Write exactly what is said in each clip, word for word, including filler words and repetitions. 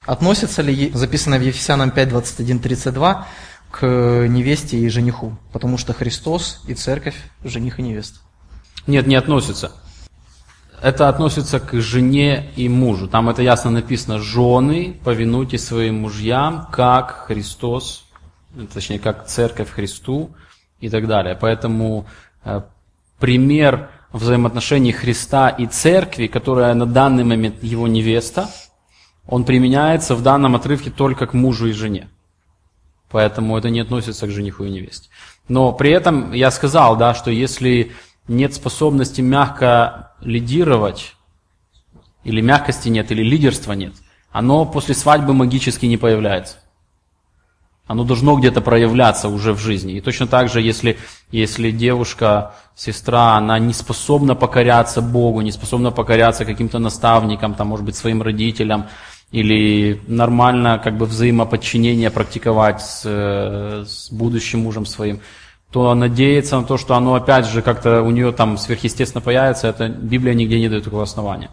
Относится ли записанное в Ефесянам пять, двадцать один, тридцать два к невесте и жениху? Потому что Христос и Церковь – жених и невеста. Нет, не относится. Это относится к жене и мужу. Там это ясно написано: «Жены, повинуйтесь своим мужьям, как Христос», точнее, как Церковь Христу и так далее. Поэтому э, пример взаимоотношений Христа и Церкви, которая на данный момент его невеста, он применяется в данном отрывке только к мужу и жене. Поэтому это не относится к жениху и невесте. Но при этом я сказал, да, что если нет способности мягко лидировать, или мягкости нет, или лидерства нет, оно после свадьбы магически не появляется. Оно должно где-то проявляться уже в жизни. И точно так же, если, если девушка, сестра, она не способна покоряться Богу, не способна покоряться каким-то наставникам, там, может быть, своим родителям, или нормально как бы взаимоподчинение практиковать с, с будущим мужем своим, то надеяться на то, что оно опять же как-то у нее там сверхъестественно появится, это Библия нигде не дает такого основания.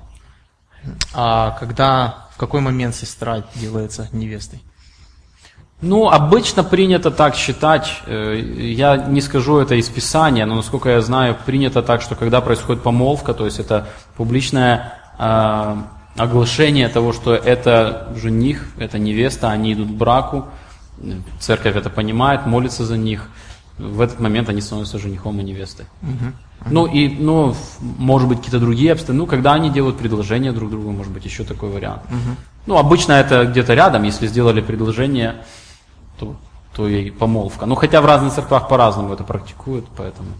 А когда, в какой момент сестра делается невестой? Ну, обычно принято так считать, я не скажу это из Писания, но насколько я знаю, принято так, что когда происходит помолвка, то есть это публичное э, оглашение того, что это жених, это невеста, они идут к браку, церковь это понимает, молится за них, в этот момент они становятся женихом и невестой. Uh-huh. Uh-huh. Ну, и, ну, может быть, какие-то другие обстоятельства, ну, когда они делают предложение друг другу, может быть, еще такой вариант. Uh-huh. Ну, обычно это где-то рядом, если сделали предложение, то, то и помолвка. Ну, хотя в разных церквах по-разному это практикуют, поэтому.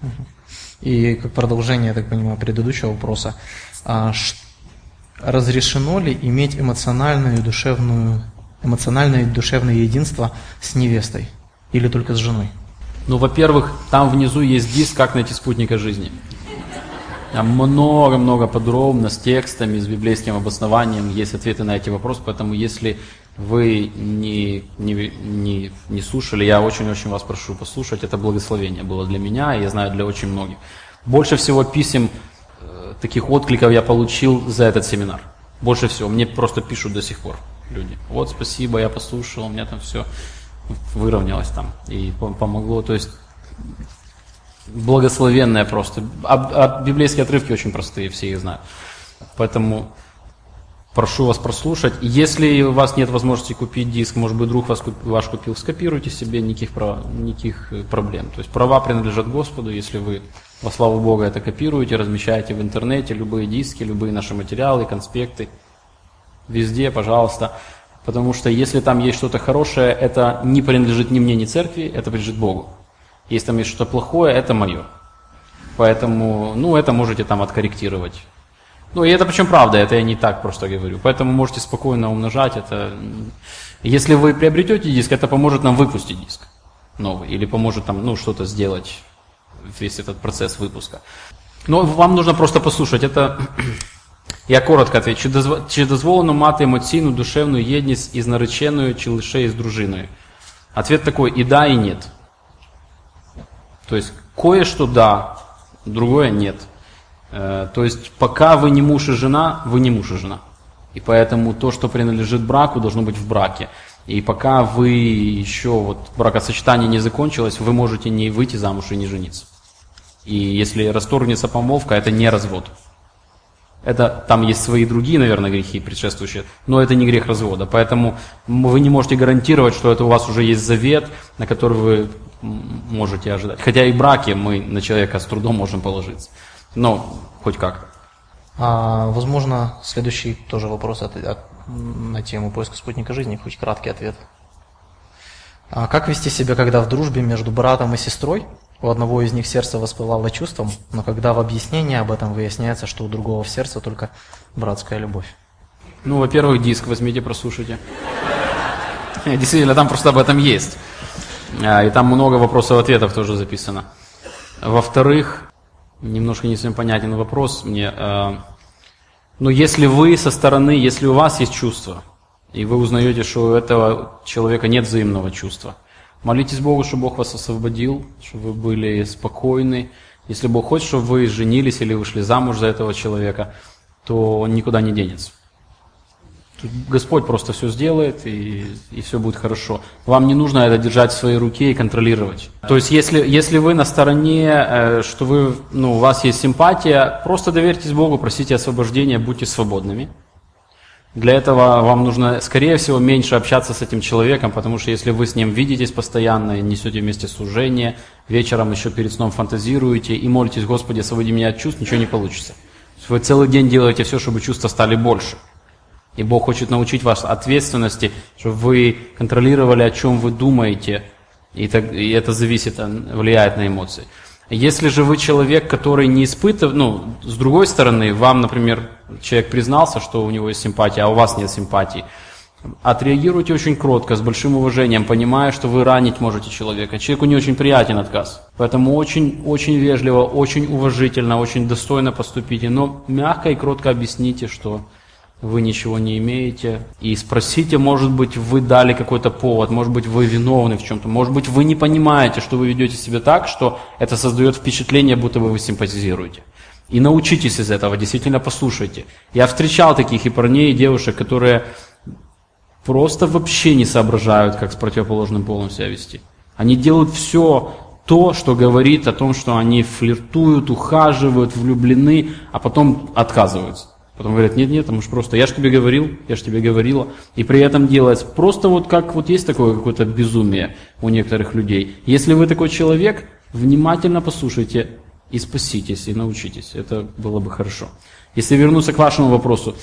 И как продолжение, я так понимаю, предыдущего вопроса, а, ш... разрешено ли иметь эмоциональное и душевную, эмоциональное и душевное единство с невестой или только с женой? Ну, во-первых, там внизу есть диск «Как найти спутника жизни». Там много-много подробно, с текстами, с библейским обоснованием, есть ответы на эти вопросы, поэтому если вы не, не, не, не слушали, я очень-очень вас прошу послушать, это благословение было для меня, и я знаю, для очень многих. Больше всего писем, э, таких откликов я получил за этот семинар. Больше всего, мне просто пишут до сих пор люди. Вот, спасибо, я послушал, у меня там все выровнялось там и помогло, то есть благословенное просто. А, а библейские отрывки очень простые, все их знают. Поэтому прошу вас прослушать. Если у вас нет возможности купить диск, может быть, друг вас, ваш купил, скопируйте себе, никаких, прав, никаких проблем. То есть права принадлежат Господу, если вы во славу Бога это копируете, размещаете в интернете, любые диски, любые наши материалы, конспекты, везде, пожалуйста. Потому что если там есть что-то хорошее, это не принадлежит ни мне, ни церкви, это принадлежит Богу. Если там есть что-то плохое, это мое. Поэтому, ну, это можете там откорректировать. Ну, и это причем правда, это я не так просто говорю. Поэтому можете спокойно умножать это. Если вы приобретете диск, это поможет нам выпустить диск новый. Или поможет там, ну, что-то сделать, весь этот процесс выпуска. Но вам нужно просто послушать. Это, я коротко отвечу. Чи дозволено мати емоційну, душевну єдність із нареченою, чи лише із дружиною? Ответ такой: и да, и нет. То есть кое-что да, другое нет. То есть пока вы не муж и жена, вы не муж и жена. И поэтому то, что принадлежит браку, должно быть в браке. И пока вы еще, вот бракосочетание не закончилось, вы можете не выйти замуж и не жениться. И если расторгнется помолвка, это не развод. Это, там есть свои другие, наверное, грехи предшествующие, но это не грех развода. Поэтому вы не можете гарантировать, что это у вас уже есть завет, на который вы можете ожидать. Хотя и в браке мы на человека с трудом можем положиться. Но хоть как-то. А, возможно, следующий тоже вопрос от, от, на тему поиска спутника жизни, хоть краткий ответ. А как вести себя, когда в дружбе между братом и сестрой у одного из них сердце воспылало чувством, но когда в объяснении об этом выясняется, что у другого в сердце только братская любовь? Ну, во-первых, диск возьмите, прослушайте. Действительно, там просто об этом есть. И там много вопросов-ответов тоже записано. Во-вторых, немножко не совсем понятен вопрос мне. Но если вы со стороны, если у вас есть чувство, и вы узнаете, что у этого человека нет взаимного чувства, молитесь Богу, чтобы Бог вас освободил, чтобы вы были спокойны. Если Бог хочет, чтобы вы женились или вышли замуж за этого человека, то он никуда не денется. Господь просто все сделает, и, и все будет хорошо. Вам не нужно это держать в своей руке и контролировать. То есть, если, если вы на стороне, что вы, ну, у вас есть симпатия, просто доверьтесь Богу, просите освобождения, будьте свободными. Для этого вам нужно, скорее всего, меньше общаться с этим человеком, потому что если вы с ним видитесь постоянно, несете вместе служение, вечером еще перед сном фантазируете и молитесь: Господи, освободи меня от чувств, ничего не получится. Вы целый день делаете все, чтобы чувства стали больше. И Бог хочет научить вас ответственности, чтобы вы контролировали, о чем вы думаете, и, так, и это зависит, влияет на эмоции. Если же вы человек, который не испытывает, ну, с другой стороны, вам, например, человек признался, что у него есть симпатия, а у вас нет симпатии, отреагируйте очень кротко, с большим уважением, понимая, что вы ранить можете человека. Человеку не очень приятен отказ. Поэтому очень, очень вежливо, очень уважительно, очень достойно поступите, но мягко и кротко объясните, что вы ничего не имеете. И спросите, может быть, вы дали какой-то повод, может быть, вы виновны в чем-то, может быть, вы не понимаете, что вы ведете себя так, что это создает впечатление, будто бы вы симпатизируете. И научитесь из этого, действительно послушайте. Я встречал таких и парней, и девушек, которые просто вообще не соображают, как с противоположным полом себя вести. Они делают все то, что говорит о том, что они флиртуют, ухаживают, влюблены, а потом отказываются. Потом говорят: нет, нет, потому что просто я же тебе говорил, я же тебе говорила. И при этом делается просто вот как вот есть такое какое-то безумие у некоторых людей. Если вы такой человек, внимательно послушайте и спаситесь, и научитесь. Это было бы хорошо. Если вернуться к вашему вопросу.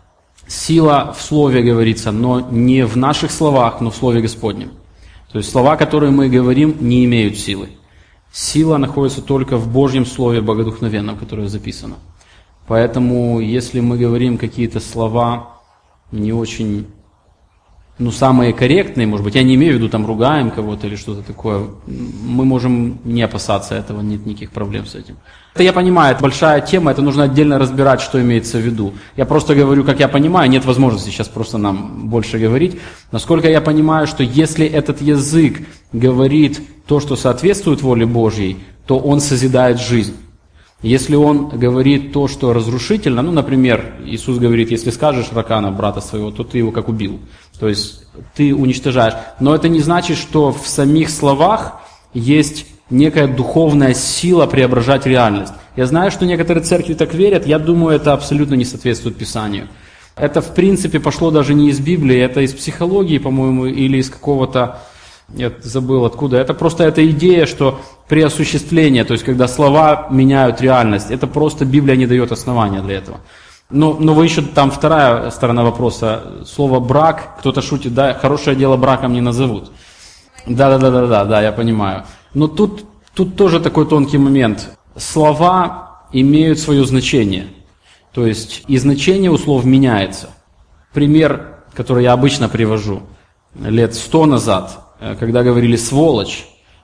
Сила в Слове говорится, но не в наших словах, но в Слове Господнем. То есть слова, которые мы говорим, не имеют силы. Сила находится только в Божьем Слове Богодухновенном, которое записано. Поэтому, если мы говорим какие-то слова не очень, ну, самые корректные, может быть, я не имею в виду, там, ругаем кого-то или что-то такое, мы можем не опасаться этого, нет никаких проблем с этим. Это я понимаю, это большая тема, это нужно отдельно разбирать, что имеется в виду. Я просто говорю, как я понимаю, нет возможности сейчас просто нам больше говорить. Насколько я понимаю, что если этот язык говорит то, что соответствует воле Божьей, то он созидает жизнь. Если он говорит то, что разрушительно, ну, например, Иисус говорит: если скажешь ракана брата своего, то ты его как убил. То есть ты уничтожаешь. Но это не значит, что в самих словах есть некая духовная сила преображать реальность. Я знаю, что некоторые церкви так верят, я думаю, это абсолютно не соответствует Писанию. Это, в принципе, пошло даже не из Библии, это из психологии, по-моему, или из какого-то... Я забыл откуда. Это просто эта идея, что при осуществлении, то есть когда слова меняют реальность, это просто Библия не дает основания для этого. Но, но вы еще, там вторая сторона вопроса, слово брак, кто-то шутит, да, хорошее дело браком не назовут. Да-да-да-да, да, я понимаю. Но тут, тут тоже такой тонкий момент. Слова имеют свое значение. То есть и значение у слов меняется. Пример, который я обычно привожу, лет сто назад, когда говорили «сволочь»,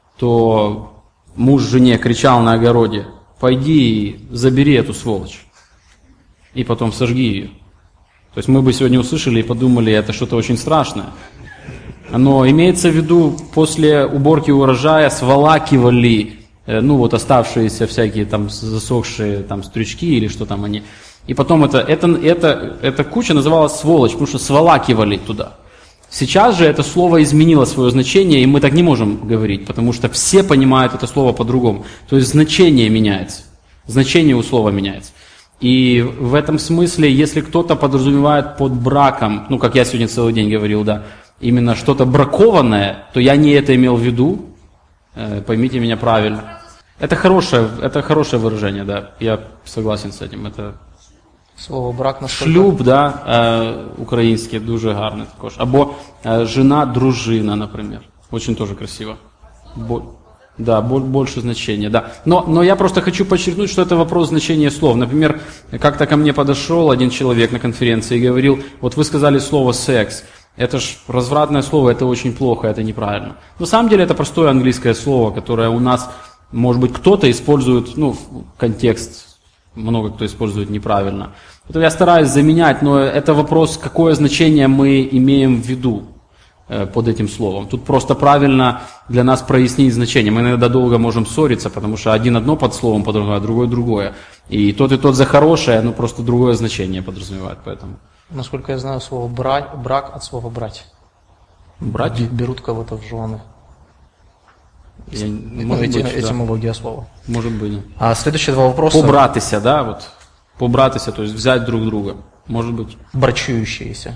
то муж жене кричал на огороде: «Пойди и забери эту сволочь, и потом сожги ее». То есть мы бы сегодня услышали и подумали, это что-то очень страшное. Но имеется в виду, после уборки урожая сволакивали, ну вот оставшиеся всякие там засохшие там стрючки или что там они. И потом это, это, это, эта куча называлась сволочь, потому что сволакивали туда. Сейчас же это слово изменило свое значение, и мы так не можем говорить, потому что все понимают это слово по-другому. То есть значение меняется, значение у слова меняется. И в этом смысле, если кто-то подразумевает под браком, ну как я сегодня целый день говорил, да, именно что-то бракованное, то я не это имел в виду, э, поймите меня правильно. Это хорошее, это хорошее выражение, да, я согласен с этим. Это... Слово брак насколько? Шлюб, да, е, українське, дуже гарне також. Або е, жена-дружина, например. Очень тоже красиво. Бо, да, бо, больше значения, да. Но, но я просто хочу подчеркнуть, что это вопрос значения слов. Например, как-то ко мне подошел один человек на конференции и говорил: вот вы сказали слово «секс». Это ж развратное слово, это очень плохо, это неправильно. На самом деле это простое английское слово, которое у нас, может быть, кто-то использует, ну, контекст, много кто использует неправильно. Это я стараюсь заменять, но это вопрос, какое значение мы имеем в виду э, под этим словом. Тут просто правильно для нас прояснить значение. Мы иногда долго можем ссориться, потому что один одно под словом подразумевает, другой другое. И тот и тот за хорошее, но просто другое значение подразумевает, поэтому... Насколько я знаю, слово брак, брак от слова брать. Брать? Берут кого-то в жены. Я, Ну, может эти, быть, да. этимология слова. Может быть. А следующие два вопроса. Побратися, да, вот. Побратися, то есть взять друг друга. Может быть. Брачующиеся.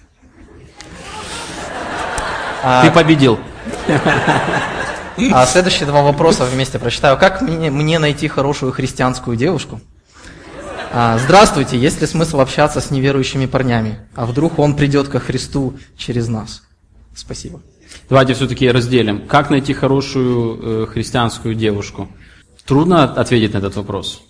Ты победил. А следующие два вопроса вместе прочитаю. Как мне, мне найти хорошую христианскую девушку? А, здравствуйте, есть ли смысл общаться с неверующими парнями? А вдруг он придет ко Христу через нас? Спасибо. Давайте все-таки разделим. Как найти хорошую э, христианскую девушку? Трудно ответить на этот вопрос.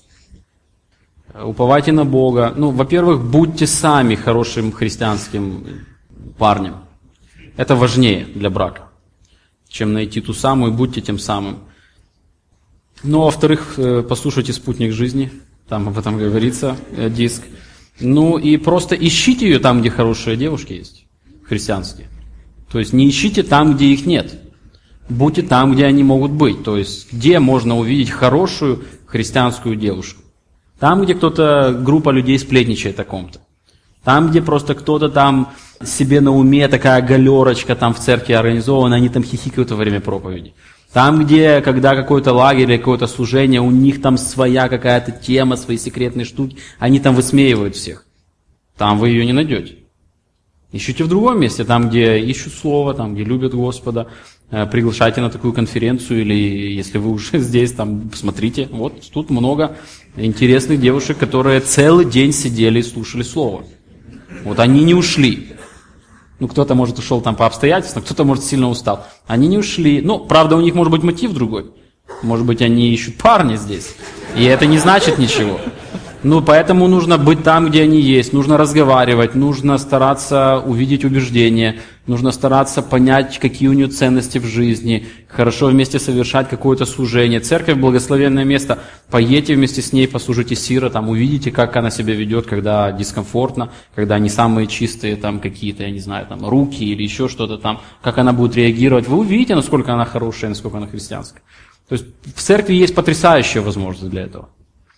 Уповайте на Бога. Ну, во-первых, будьте сами хорошим христианским парнем. Это важнее для брака, чем найти ту самую, будьте тем самым. Ну, а во-вторых, э, послушайте «Спутник жизни». Там об этом говорится, э, диск. Ну, и просто ищите ее там, где хорошие девушки есть, христианские. То есть не ищите там, где их нет. Будьте там, где они могут быть. То есть где можно увидеть хорошую христианскую девушку. Там, где кто-то, группа людей сплетничает о ком-то. Там, где просто кто-то там себе на уме, такая галерочка там в церкви организована, они там хихикают во время проповеди. Там, где, когда какой-то лагерь или какое-то служение, у них там своя какая-то тема, свои секретные штуки, они там высмеивают всех. Там вы ее не найдете. Ищите в другом месте, там, где ищут Слово, там, где любят Господа. Приглашайте на такую конференцию, или если вы уже здесь, там, смотрите. Вот тут много интересных девушек, которые целый день сидели и слушали Слово. Вот они не ушли. Ну, кто-то, может, ушел там по обстоятельствам, кто-то, может, сильно устал. Они не ушли. Ну, правда, у них может быть мотив другой. Может быть, они ищут парня здесь. И это не значит ничего. Ну, поэтому нужно быть там, где они есть, нужно разговаривать, нужно стараться увидеть убеждения, нужно стараться понять, какие у нее ценности в жизни, хорошо вместе совершать какое-то служение. Церковь – благословенное место. Поедьте вместе с ней, послушайте сира, там увидите, как она себя ведет, когда дискомфортно, когда не самые чистые там какие-то, я не знаю, там руки или еще что-то там, как она будет реагировать. Вы увидите, насколько она хорошая, насколько она христианская. То есть в церкви есть потрясающая возможность для этого.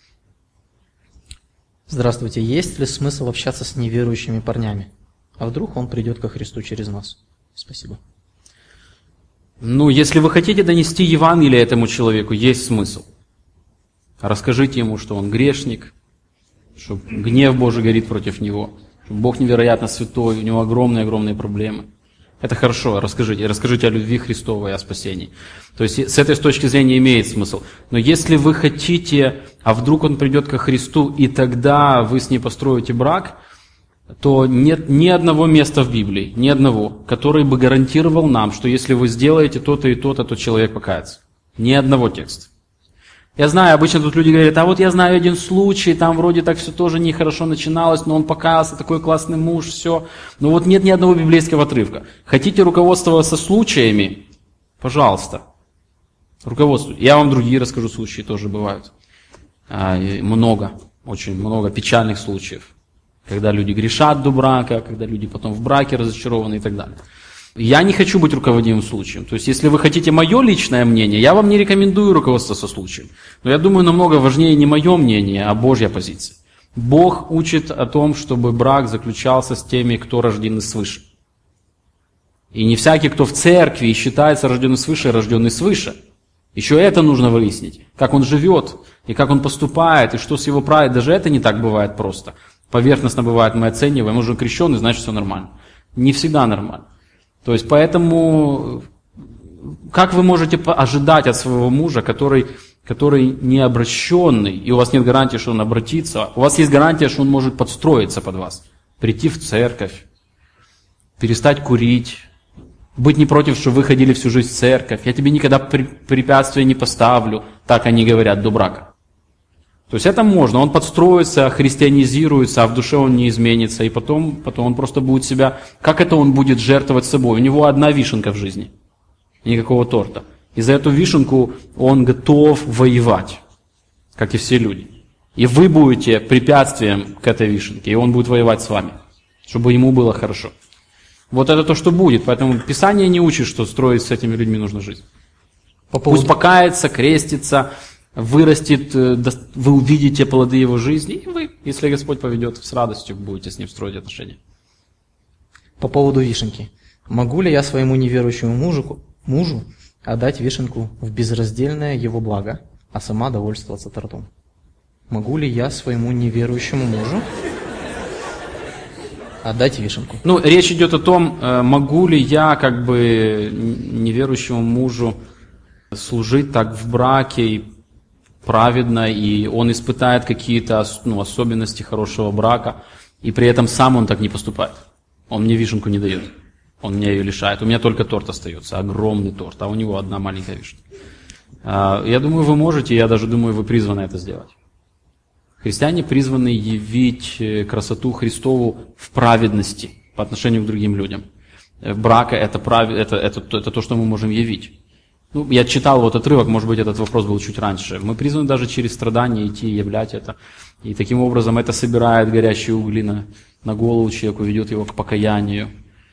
Здравствуйте. Есть ли смысл общаться с неверующими парнями? А вдруг он придет ко Христу через нас? Спасибо. Ну, если вы хотите донести Евангелие этому человеку, есть смысл. Расскажите ему, что он грешник, что гнев Божий горит против него, что Бог невероятно святой, у него огромные-огромные проблемы. Это хорошо, расскажите. Расскажите о любви Христовой, о спасении. То есть с этой точки зрения имеет смысл. Но если вы хотите, а вдруг он придет ко Христу, и тогда вы с ней построите брак, то нет ни одного места в Библии, ни одного, который бы гарантировал нам, что если вы сделаете то-то и то-то, то человек покается. Ни одного текста. Я знаю, обычно тут люди говорят, а вот я знаю один случай, там вроде так все тоже нехорошо начиналось, но он покаялся, такой классный муж, все. Но вот нет ни одного библейского отрывка. Хотите руководствоваться случаями? Пожалуйста. Руководствуйтесь. Я вам другие расскажу случаи, тоже бывают. А, много, очень много печальных случаев. Когда люди грешат до брака, когда люди потом в браке разочарованы и так далее. Я не хочу быть руководимым случаем. То есть, если вы хотите мое личное мнение, я вам не рекомендую руководствоваться случаем. Но я думаю, намного важнее не мое мнение, а Божья позиция. Бог учит о том, чтобы брак заключался с теми, кто рождены свыше. И не всякий, кто в церкви и считается рожденный свыше, рожденный свыше. Еще это нужно выяснить. Как он живет, и как он поступает, и что с его праведой. Даже это не так бывает просто. Поверхностно бывает, мы оцениваем, он уже крещеный, значит все нормально. Не всегда нормально. То есть, поэтому, как вы можете ожидать от своего мужа, который, который не обращенный, и у вас нет гарантии, что он обратится, у вас есть гарантия, что он может подстроиться под вас, прийти в церковь, перестать курить, быть не против, что вы ходили всю жизнь в церковь, я тебе никогда препятствия не поставлю, так они говорят до брака. То есть это можно, он подстроится, христианизируется, а в душе он не изменится, и потом, потом он просто будет себя, как это он будет жертвовать собой? У него одна вишенка в жизни, никакого торта. И за эту вишенку он готов воевать, как и все люди. И вы будете препятствием к этой вишенке, и он будет воевать с вами, чтобы ему было хорошо. Вот это то, что будет, поэтому Писание не учит, что строить с этими людьми нужно жизнь. По поводу... Пусть покается, крестится, вырастет, вы увидите плоды его жизни, и вы, если Господь поведет, с радостью будете с ним строить отношения. По поводу вишенки. Могу ли я своему неверующему мужу, мужу отдать вишенку в безраздельное его благо, а сама довольствоваться тортом? Могу ли я своему неверующему мужу отдать вишенку? Ну, речь идет о том, могу ли я, как бы, неверующему мужу служить так в браке и праведно, и он испытает какие-то, ну, особенности хорошего брака, и при этом сам он так не поступает. Он мне вишенку не дает, он меня ее лишает. У меня только торт остается, огромный торт, а у него одна маленькая вишенка. Я думаю, вы можете, я даже думаю, вы призваны это сделать. Христиане призваны явить красоту Христову в праведности по отношению к другим людям. Брак это, прав... это, это, это то, что мы можем явить. Ну, я читал вот отрывок, может быть, этот вопрос был чуть раньше. Мы призваны даже через страдания идти и являть это. И таким образом это собирает горящие угли на, на голову человеку, ведет его к покаянию.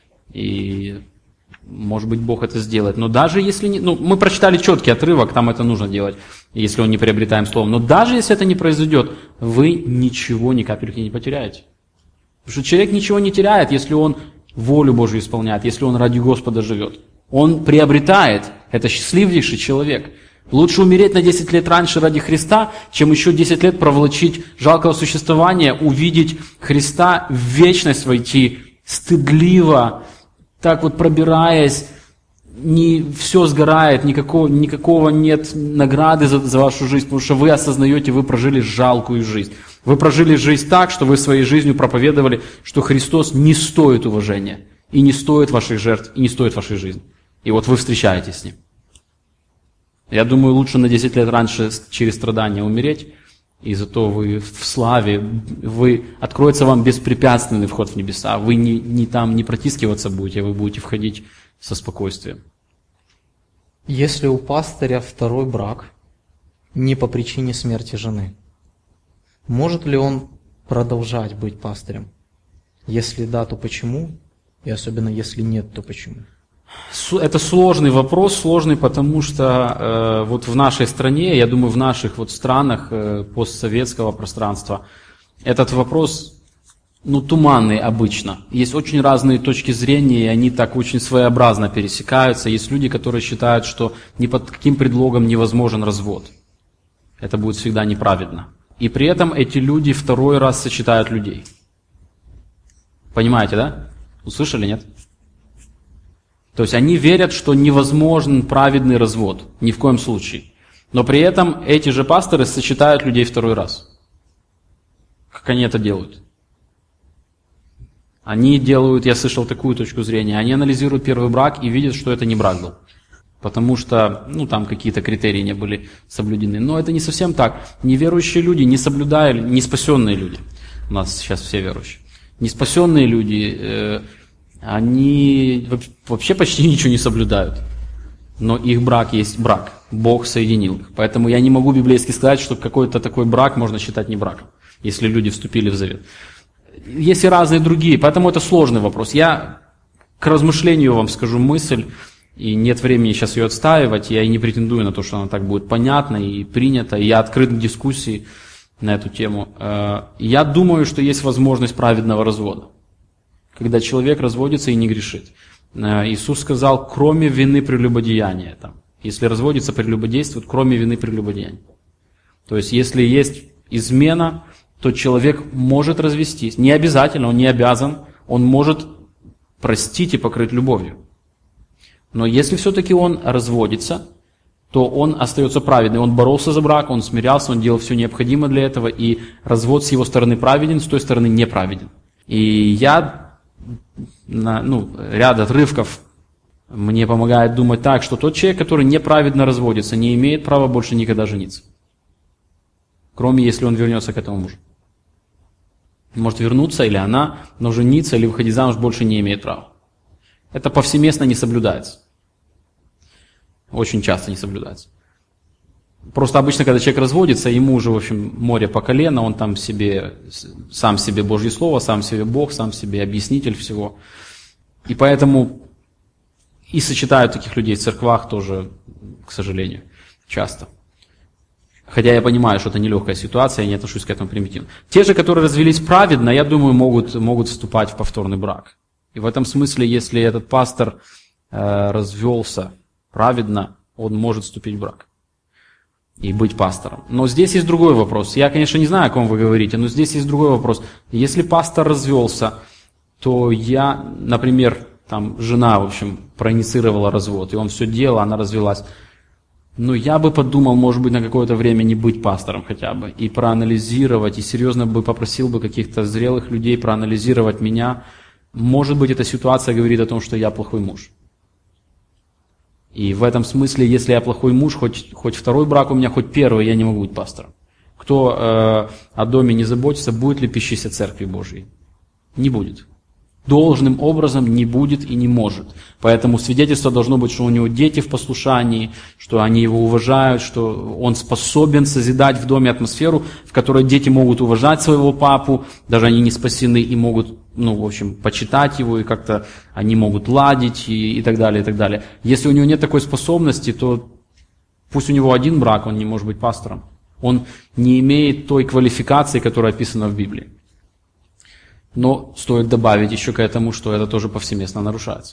И, может быть, Бог это сделает. Но даже если не... Ну, мы прочитали четкий отрывок, там это нужно делать, если он не приобретаем словом. Но даже если это не произойдет, вы ничего, ни капельки не потеряете. Потому что человек ничего не теряет, если он волю Божию исполняет, если он ради Господа живет. Он приобретает. Это счастливейший человек. Лучше умереть на десять лет раньше ради Христа, чем еще десять лет проволочить жалкого существования, увидеть Христа, в вечность войти, стыдливо, так вот пробираясь, не, все сгорает, никакого, никакого нет награды за, за вашу жизнь, потому что вы осознаете, вы прожили жалкую жизнь. Вы прожили жизнь так, что вы своей жизнью проповедовали, что Христос не стоит уважения, и не стоит ваших жертв, и не стоит вашей жизни. И вот вы встречаетесь с Ним. Я думаю, лучше на десять лет раньше через страдания умереть, и зато вы в славе, вы, откроется вам беспрепятственный вход в небеса. Вы не, не там не протискиваться будете, вы будете входить со спокойствием. Если у пастыря второй брак не по причине смерти жены, может ли он продолжать быть пастырем? Если да, то почему? И особенно если нет, то почему? Это сложный вопрос, сложный, потому что э, вот в нашей стране, я думаю, в наших вот странах э, постсоветского пространства, этот вопрос, ну, туманный обычно. Есть очень разные точки зрения, и они так очень своеобразно пересекаются. Есть люди, которые считают, что ни под каким предлогом невозможен развод. Это будет всегда неправедно. И при этом эти люди второй раз сочетают людей. Понимаете, да? Услышали, нет? То есть они верят, что невозможен праведный развод. Ни в коем случае. Но при этом эти же пасторы сочетают людей второй раз. Как они это делают? Они делают, я слышал такую точку зрения, они анализируют первый брак и видят, что это не брак был. Потому что, ну, там какие-то критерии не были соблюдены. Но это не совсем так. Неверующие люди, не соблюдая, не спасенные люди, у нас сейчас все верующие, не спасенные люди, э, они вообще почти ничего не соблюдают. Но их брак есть брак. Бог соединил их. Поэтому я не могу библейски сказать, что какой-то такой брак можно считать не браком, если люди вступили в завет. Есть и разные другие, поэтому это сложный вопрос. Я к размышлению вам скажу мысль, и нет времени сейчас ее отстаивать, я и не претендую на то, что она так будет понятна и принята, и я открыт к дискуссии на эту тему. Я думаю, что есть возможность праведного развода, когда человек разводится и не грешит. Иисус сказал, кроме вины прелюбодеяния. Там, если разводится, прелюбодействует, кроме вины прелюбодеяния. То есть, если есть измена, то человек может развестись. Не обязательно, он не обязан, он может простить и покрыть любовью. Но если все-таки он разводится, то он остается праведный. Он боролся за брак, он смирялся, он делал все необходимое для этого, и развод с его стороны праведен, с той стороны неправеден. И я, ну, ряд отрывков мне помогает думать так, что тот человек, который неправедно разводится, не имеет права больше никогда жениться. Кроме, если он вернется к этому мужу. Может вернуться, или она, но жениться, или выходить замуж больше не имеет права. Это повсеместно не соблюдается. Очень часто не соблюдается. Просто обычно, когда человек разводится, ему уже, в общем, море по колено, он там себе, сам себе Божье Слово, сам себе Бог, сам себе объяснитель всего. И поэтому и сочетают таких людей в церквах тоже, к сожалению, часто. Хотя я понимаю, что это нелегкая ситуация, я не отношусь к этому примитивно. Те же, которые развелись праведно, я думаю, могут, могут вступать в повторный брак. И в этом смысле, если этот пастор э, развелся праведно, он может вступить в брак и быть пастором. Но здесь есть другой вопрос. Я, конечно, не знаю, о ком вы говорите, но здесь есть другой вопрос. Если пастор развелся, то я, например, там жена, в общем, проинициировала развод, и он все делал, она развелась. Но я бы подумал, может быть, на какое-то время не быть пастором хотя бы, и проанализировать, и серьезно бы попросил бы каких-то зрелых людей проанализировать меня. Может быть, эта ситуация говорит о том, что я плохой муж. И в этом смысле, если я плохой муж, хоть, хоть второй брак у меня, хоть первый, я не могу быть пастором. Кто э, о доме не заботится, будет ли пищися Церкви Божьей? Не будет. Должным образом не будет и не может. Поэтому свидетельство должно быть, что у него дети в послушании, что они его уважают, что он способен созидать в доме атмосферу, в которой дети могут уважать своего папу, даже они не спасены и могут, ну, в общем, почитать его, и как-то они могут ладить и, и так далее, и так далее. Если у него нет такой способности, то пусть у него один брак, он не может быть пастором. Он не имеет той квалификации, которая описана в Библии. Но стоит добавить еще к этому, что это тоже повсеместно нарушается.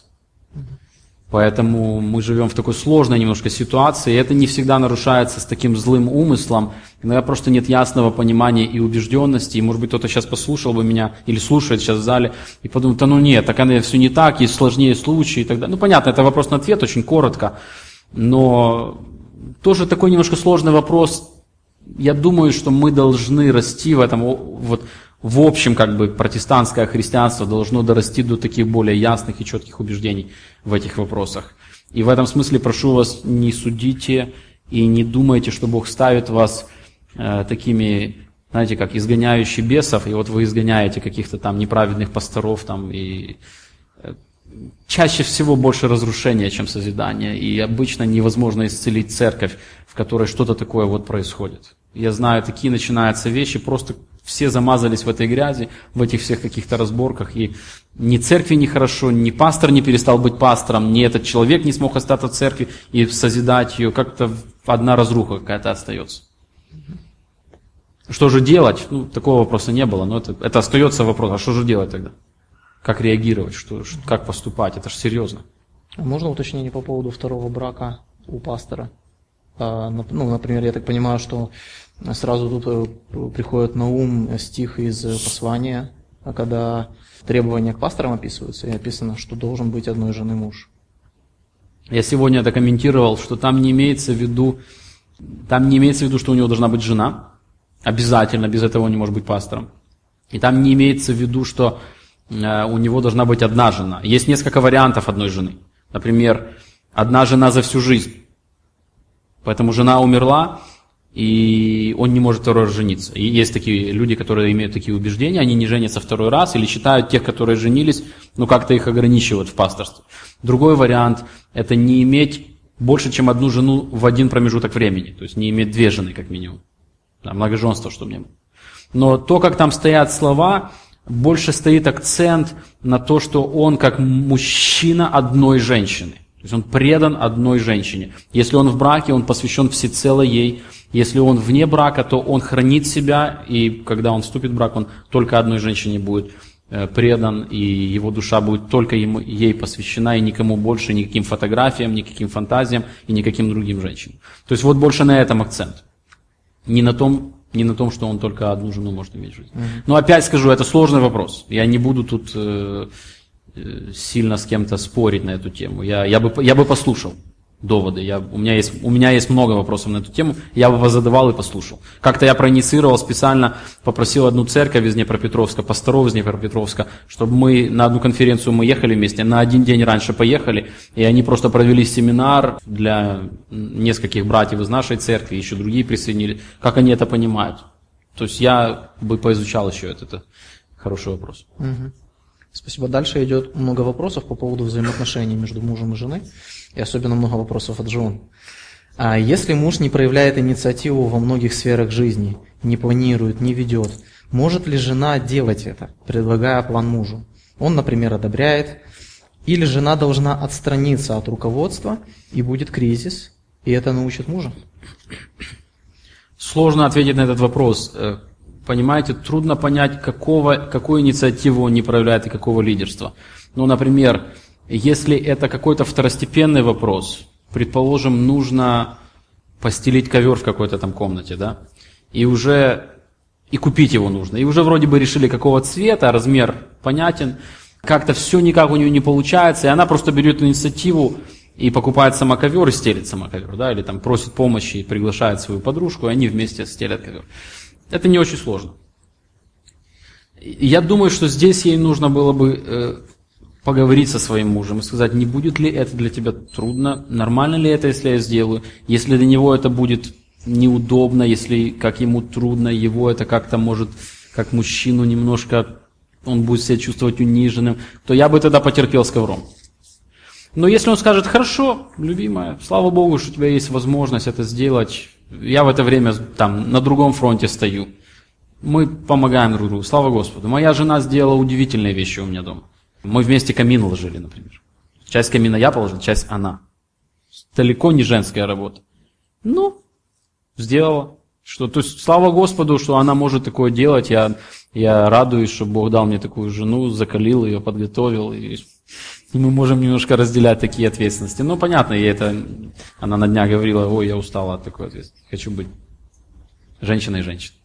Поэтому мы живем в такой сложной немножко ситуации, и это не всегда нарушается с таким злым умыслом. Иногда просто нет ясного понимания и убежденности, и, может быть, кто-то сейчас послушал бы меня, или слушает сейчас в зале, и подумает, да ну нет, так оно все не так, есть сложнее случаи и так далее. Ну, понятно, это вопрос на ответ, очень коротко, но тоже такой немножко сложный вопрос. Я думаю, что мы должны расти в этом, вот, в общем, как бы, протестантское христианство должно дорасти до таких более ясных и четких убеждений в этих вопросах. И в этом смысле прошу вас, не судите и не думайте, что Бог ставит вас э, такими, знаете, как изгоняющий бесов, и вот вы изгоняете каких-то там неправедных пасторов, там, и э, чаще всего больше разрушения, чем созидания, и обычно невозможно исцелить церковь, в которой что-то такое вот происходит. Я знаю, такие начинаются вещи, просто все замазались в этой грязи, в этих всех каких-то разборках, и ни церкви нехорошо, ни пастор не перестал быть пастором, ни этот человек не смог остаться в церкви и созидать ее, как-то одна разруха какая-то остается. Что же делать? Ну, такого вопроса не было, но это, это остается вопрос, а что же делать тогда? Как реагировать, что, как поступать? Это же серьезно. А можно уточнение по поводу второго брака у пастора? Ну, например, я так понимаю, что сразу тут приходит на ум стих из Послания, когда требования к пасторам описываются, и описано, что должен быть одной жены муж. Я сегодня это комментировал, что там не имеется в виду, там не имеется в виду, что у него должна быть жена, обязательно, без этого он не может быть пастором. И там не имеется в виду, что э, у него должна быть одна жена. Есть несколько вариантов одной жены. Например, одна жена за всю жизнь. Поэтому жена умерла, и он не может второй раз жениться. И есть такие люди, которые имеют такие убеждения, они не женятся второй раз или считают тех, которые женились, ну как-то их ограничивают в пасторстве. Другой вариант – это не иметь больше, чем одну жену в один промежуток времени, то есть не иметь две жены как минимум. Да, многоженство, чтобы не было. Но то, как там стоят слова, больше стоит акцент на то, что он как мужчина одной женщины. То есть он предан одной женщине. Если он в браке, он посвящен всецело ей. Если он вне брака, то он хранит себя, и когда он вступит в брак, он только одной женщине будет предан, и его душа будет только ему, ей посвящена, и никому больше, никаким фотографиям, никаким фантазиям и никаким другим женщинам. То есть вот больше на этом акцент. Не на том, не на том, что он только одну жену может иметь в жизни. Mm-hmm. Но опять скажу, это сложный вопрос. Я не буду тут э, э, сильно с кем-то спорить на эту тему. Я, я, бы, я бы послушал доводы. Я, у, меня есть, у меня есть много вопросов на эту тему. Я бы вас задавал и послушал. Как-то я проинициировал, специально попросил одну церковь из Днепропетровска, пасторов из Днепропетровска, чтобы мы на одну конференцию мы ехали вместе, на один день раньше поехали, и они просто провели семинар для нескольких братьев из нашей церкви, еще другие присоединились, как они это понимают. То есть я бы поизучал еще это. Это хороший вопрос. Угу. Спасибо. Дальше идет много вопросов по поводу взаимоотношений между мужем и женой, и особенно много вопросов от жен. А если муж не проявляет инициативу во многих сферах жизни, не планирует, не ведет, может ли жена делать это, предлагая план мужу? Он, например, одобряет, или жена должна отстраниться от руководства, и будет кризис, и это научит мужа? Сложно ответить на этот вопрос. Понимаете, трудно понять, какого, какую инициативу он не проявляет и какого лидерства. Ну, например, если это какой-то второстепенный вопрос, предположим, нужно постелить ковер в какой-то там комнате, да, и уже и купить его нужно, и уже вроде бы решили, какого цвета, размер понятен, как-то все никак у нее не получается, и она просто берет инициативу и покупает сама ковер и стелит сама ковер, да, или там просит помощи и приглашает свою подружку, и они вместе стелят ковер. Это не очень сложно. Я думаю, что здесь ей нужно было бы э, поговорить со своим мужем и сказать, не будет ли это для тебя трудно, нормально ли это, если я сделаю, если для него это будет неудобно, если как ему трудно, его это как-то может, как мужчину немножко, он будет себя чувствовать униженным, то я бы тогда потерпел с ковром. Но если он скажет, хорошо, любимая, слава Богу, что у тебя есть возможность это сделать, я в это время там на другом фронте стою, мы помогаем друг другу, слава Господу. Моя жена сделала удивительные вещи у меня дома. Мы вместе камин ложили, например. Часть камина я положил, часть она. Далеко не женская работа. Ну, сделала. Что, то есть, слава Господу, что она может такое делать. Я, я радуюсь, что Бог дал мне такую жену, закалил ее, подготовил. И мы можем немножко разделять такие ответственности. Ну, понятно, ей это, она на днях говорила, ой, я устала от такой ответственности. Хочу быть женщиной и женщиной.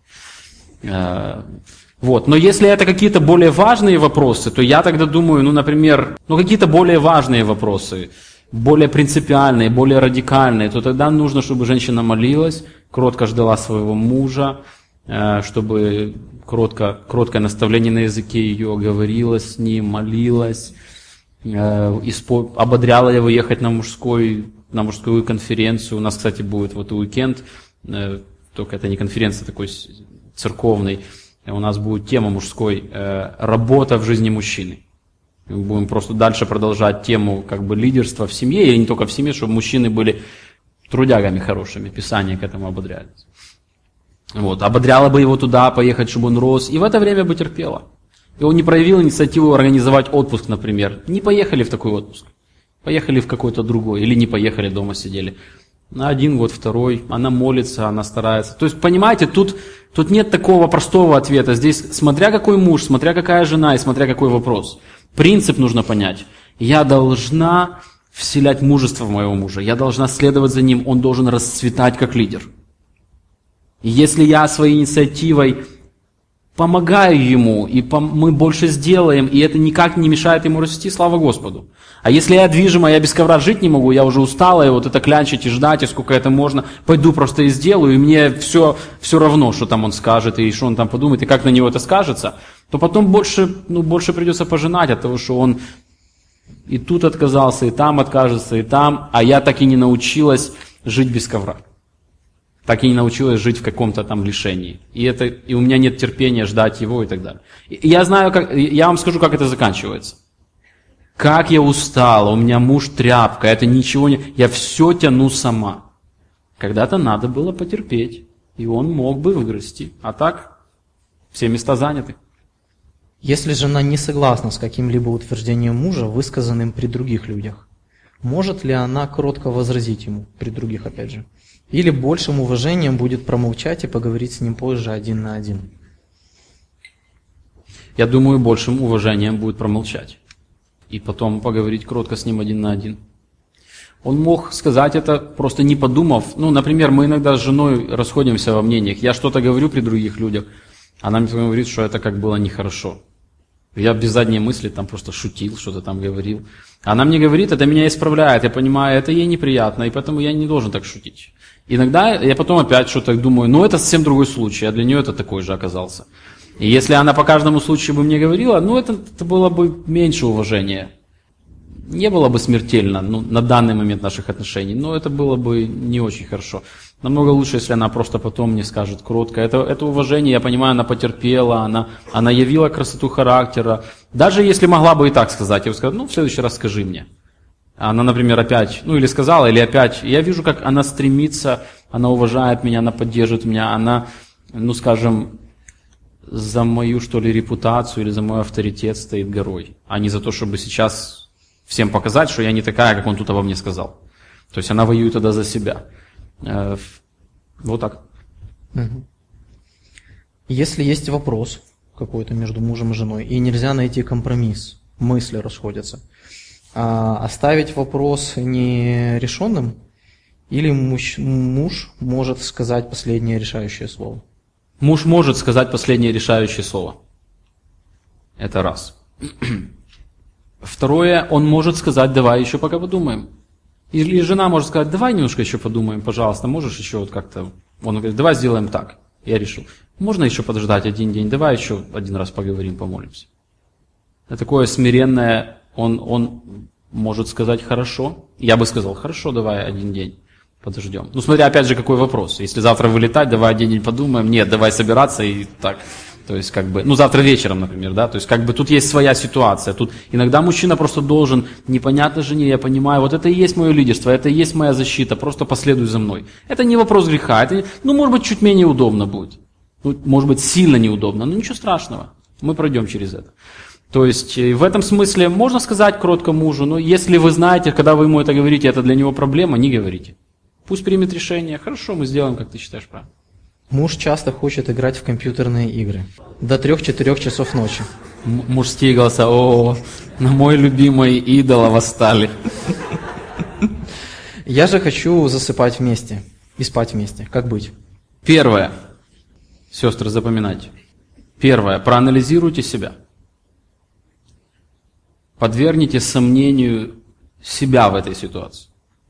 Вот. Но если это какие-то более важные вопросы, то я тогда думаю, ну, например, ну, какие-то более важные вопросы, более принципиальные, более радикальные, то тогда нужно, чтобы женщина молилась, кротко ждала своего мужа, чтобы кротко, кроткое наставление на языке ее говорила с ним, молилась, ободряла его ехать на, мужской, на мужскую конференцию. У нас, кстати, будет вот уикенд, только это не конференция, такой церковный. У нас будет тема мужской «Работа в жизни мужчины». Мы будем просто дальше продолжать тему как бы лидерства в семье, и не только в семье, чтобы мужчины были трудягами хорошими. Писание к этому ободряет. Вот. Ободряла бы его туда поехать, чтобы он рос, и в это время бы терпела. И он не проявил инициативу организовать отпуск, например. Не поехали в такой отпуск. Поехали в какой-то другой. Или не поехали, дома сидели. На один год, второй. Она молится, она старается. То есть, понимаете, тут, тут нет такого простого ответа. Здесь смотря какой муж, смотря какая жена и смотря какой вопрос. Принцип нужно понять. Я должна вселять мужество в моего мужа. Я должна следовать за ним. Он должен расцветать как лидер. И если я своей инициативой помогаю ему, и мы больше сделаем, и это никак не мешает ему расти, слава Господу. А если я движима, я без ковра жить не могу, я уже устала, и вот это клянчить и ждать, и сколько это можно, пойду просто и сделаю, и мне все, все равно, что там он скажет, и что он там подумает, и как на него это скажется, то потом больше, ну, больше придется пожинать от того, что он и тут отказался, и там откажется, и там, а я так и не научилась жить без ковра. Так и не научилась жить в каком-то там лишении. И, это, и у меня нет терпения ждать его и так далее. И я знаю, как, я вам скажу, как это заканчивается. Как я устала, у меня муж тряпка, это ничего не... Я все тяну сама. Когда-то надо было потерпеть, и он мог бы вырасти. А так все места заняты. Если жена не согласна с каким-либо утверждением мужа, высказанным при других людях, может ли она кротко возразить ему, при других опять же? Или большим уважением будет промолчать и поговорить с ним позже один на один? Я думаю, большим уважением будет промолчать. И потом поговорить кротко с ним один на один. Он мог сказать это, просто не подумав. Ну, например, мы иногда с женой расходимся во мнениях. Я что-то говорю при других людях, она мне говорит, что это как было нехорошо. Я без задней мысли там просто шутил, что-то там говорил. Она мне говорит, это меня исправляет, я понимаю, это ей неприятно, и поэтому я не должен так шутить. Иногда я потом опять что-то думаю, ну это совсем другой случай, а для нее это такой же оказался. И если она по каждому случаю бы мне говорила, ну это, это было бы меньше уважения. Не было бы смертельно, ну, на данный момент наших отношений, но это было бы не очень хорошо. Намного лучше, если она просто потом мне скажет кротко. Это, это уважение, я понимаю, она потерпела, она, она явила красоту характера. Даже если могла бы и так сказать, я бы сказал, ну в следующий раз скажи мне. Она, например, опять, ну или сказала, или опять. Я вижу, как она стремится, она уважает меня, она поддерживает меня, она, ну скажем, за мою, что ли, репутацию или за мой авторитет стоит горой, а не за то, чтобы сейчас всем показать, что я не такая, как он тут обо мне сказал. То есть она воюет тогда за себя. Вот так. Угу. Если есть вопрос какой-то между мужем и женой, и нельзя найти компромисс, мысли расходятся, а оставить вопрос нерешенным, или муж, муж может сказать последнее решающее слово? Муж может сказать последнее решающее слово. Это раз. Второе, он может сказать, давай еще пока подумаем. Или жена может сказать, давай немножко еще подумаем, пожалуйста, можешь еще вот как-то... Он говорит, давай сделаем так. Я решил, можно еще подождать один день, давай еще один раз поговорим, помолимся. Это такое смиренное, он, он может сказать хорошо. Я бы сказал, хорошо, давай один день подождем. Ну, смотря опять же, какой вопрос. Если завтра вылетать, давай один день подумаем. Нет, давай собираться и так... То есть, как бы, ну, завтра вечером, например, да, то есть, как бы, тут есть своя ситуация, тут иногда мужчина просто должен, непонятно жене, я понимаю, вот это и есть мое лидерство, это и есть моя защита, просто последуй за мной. Это не вопрос греха, это, ну, может быть, чуть менее удобно будет, ну, может быть, сильно неудобно, но ничего страшного, мы пройдем через это. То есть, в этом смысле можно сказать кротко мужу, но если вы знаете, когда вы ему это говорите, это для него проблема, не говорите. Пусть примет решение, хорошо, мы сделаем, как ты считаешь правильно. Муж часто хочет играть в компьютерные игры до трех-четырех часов ночи. М- мужские голоса, о, на мой любимый идол восстали. Я же хочу засыпать вместе и спать вместе. Как быть? Первое. Сестры, запоминайте. Первое. Проанализируйте себя. Подвергните сомнению себя в этой ситуации.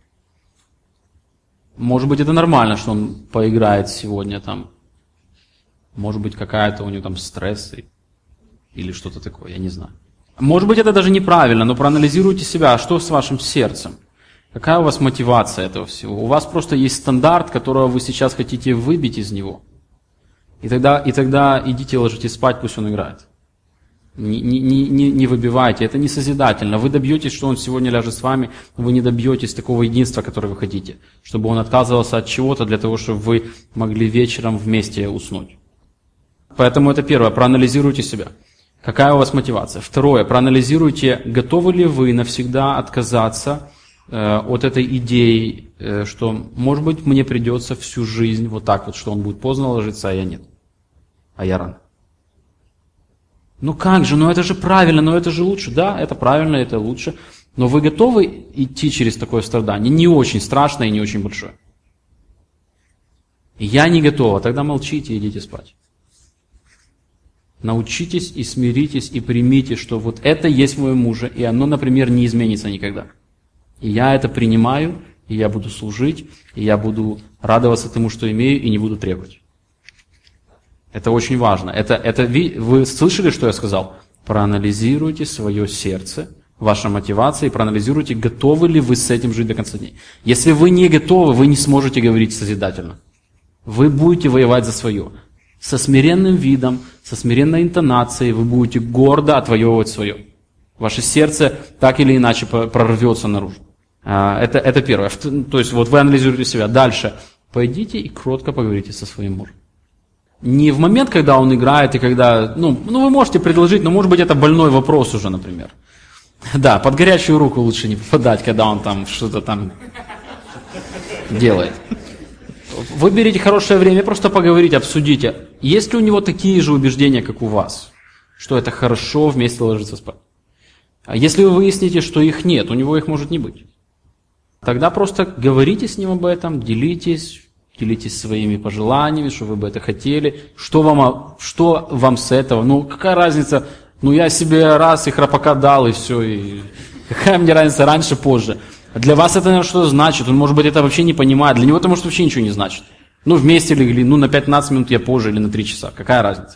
Может быть, это нормально, что он поиграет сегодня там. Может быть, какая-то у него там стресс или что-то такое, я не знаю. Может быть, это даже неправильно, но проанализируйте себя, что с вашим сердцем. Какая у вас мотивация этого всего? У вас просто есть стандарт, которого вы сейчас хотите выбить из него. И тогда, и тогда идите ложитесь спать, пусть он играет. Не, не, не, не выбивайте, это не созидательно. Вы добьетесь, что он сегодня ляжет с вами, но вы не добьетесь такого единства, которое вы хотите. Чтобы он отказывался от чего-то для того, чтобы вы могли вечером вместе уснуть. Поэтому это первое, проанализируйте себя. Какая у вас мотивация? Второе, проанализируйте, готовы ли вы навсегда отказаться э, от этой идеи, э, что, может быть, мне придется всю жизнь вот так вот, что он будет поздно ложиться, а я нет. А я рано. Ну как же, ну это же правильно, ну это же лучше. Да, это правильно, это лучше. Но вы готовы идти через такое страдание? Не очень страшное и не очень большое. Я не готова, тогда молчите и идите спать. Научитесь и смиритесь, и примите, что вот это есть мой муж, и оно, например, не изменится никогда. И я это принимаю, и я буду служить, и я буду радоваться тому, что имею, и не буду требовать. Это очень важно. Это, это, вы слышали, что я сказал? Проанализируйте свое сердце, ваша мотивация, и проанализируйте, готовы ли вы с этим жить до конца дней. Если вы не готовы, вы не сможете говорить созидательно. Вы будете воевать за свое. Со смиренным видом, со смиренной интонацией вы будете гордо отвоевывать свое. Ваше сердце так или иначе прорвется наружу. Это, это первое. То есть вот вы анализируете себя. Дальше. Пойдите и кротко поговорите со своим мужем. Не в момент, когда он играет, и когда... Ну, ну, вы можете предложить, но может быть это больной вопрос уже, например. Да, под горячую руку лучше не попадать, когда он там что-то там делает. Выберите хорошее время, просто поговорите, обсудите. Есть ли у него такие же убеждения, как у вас? Что это хорошо вместе ложиться спать? А если вы выясните, что их нет, у него их может не быть. Тогда просто говорите с ним об этом, делитесь, делитесь своими пожеланиями, что вы бы это хотели. Что вам, что вам с этого? Ну, какая разница? Ну, я себе раз и храпака дал, и все. И какая мне разница, раньше, позже? Для вас это, наверное, что-то значит. Он, может быть, это вообще не понимает. Для него это, может, вообще ничего не значит. Ну, вместе легли, ну, на пятнадцать минут я позже или на три часа. Какая разница?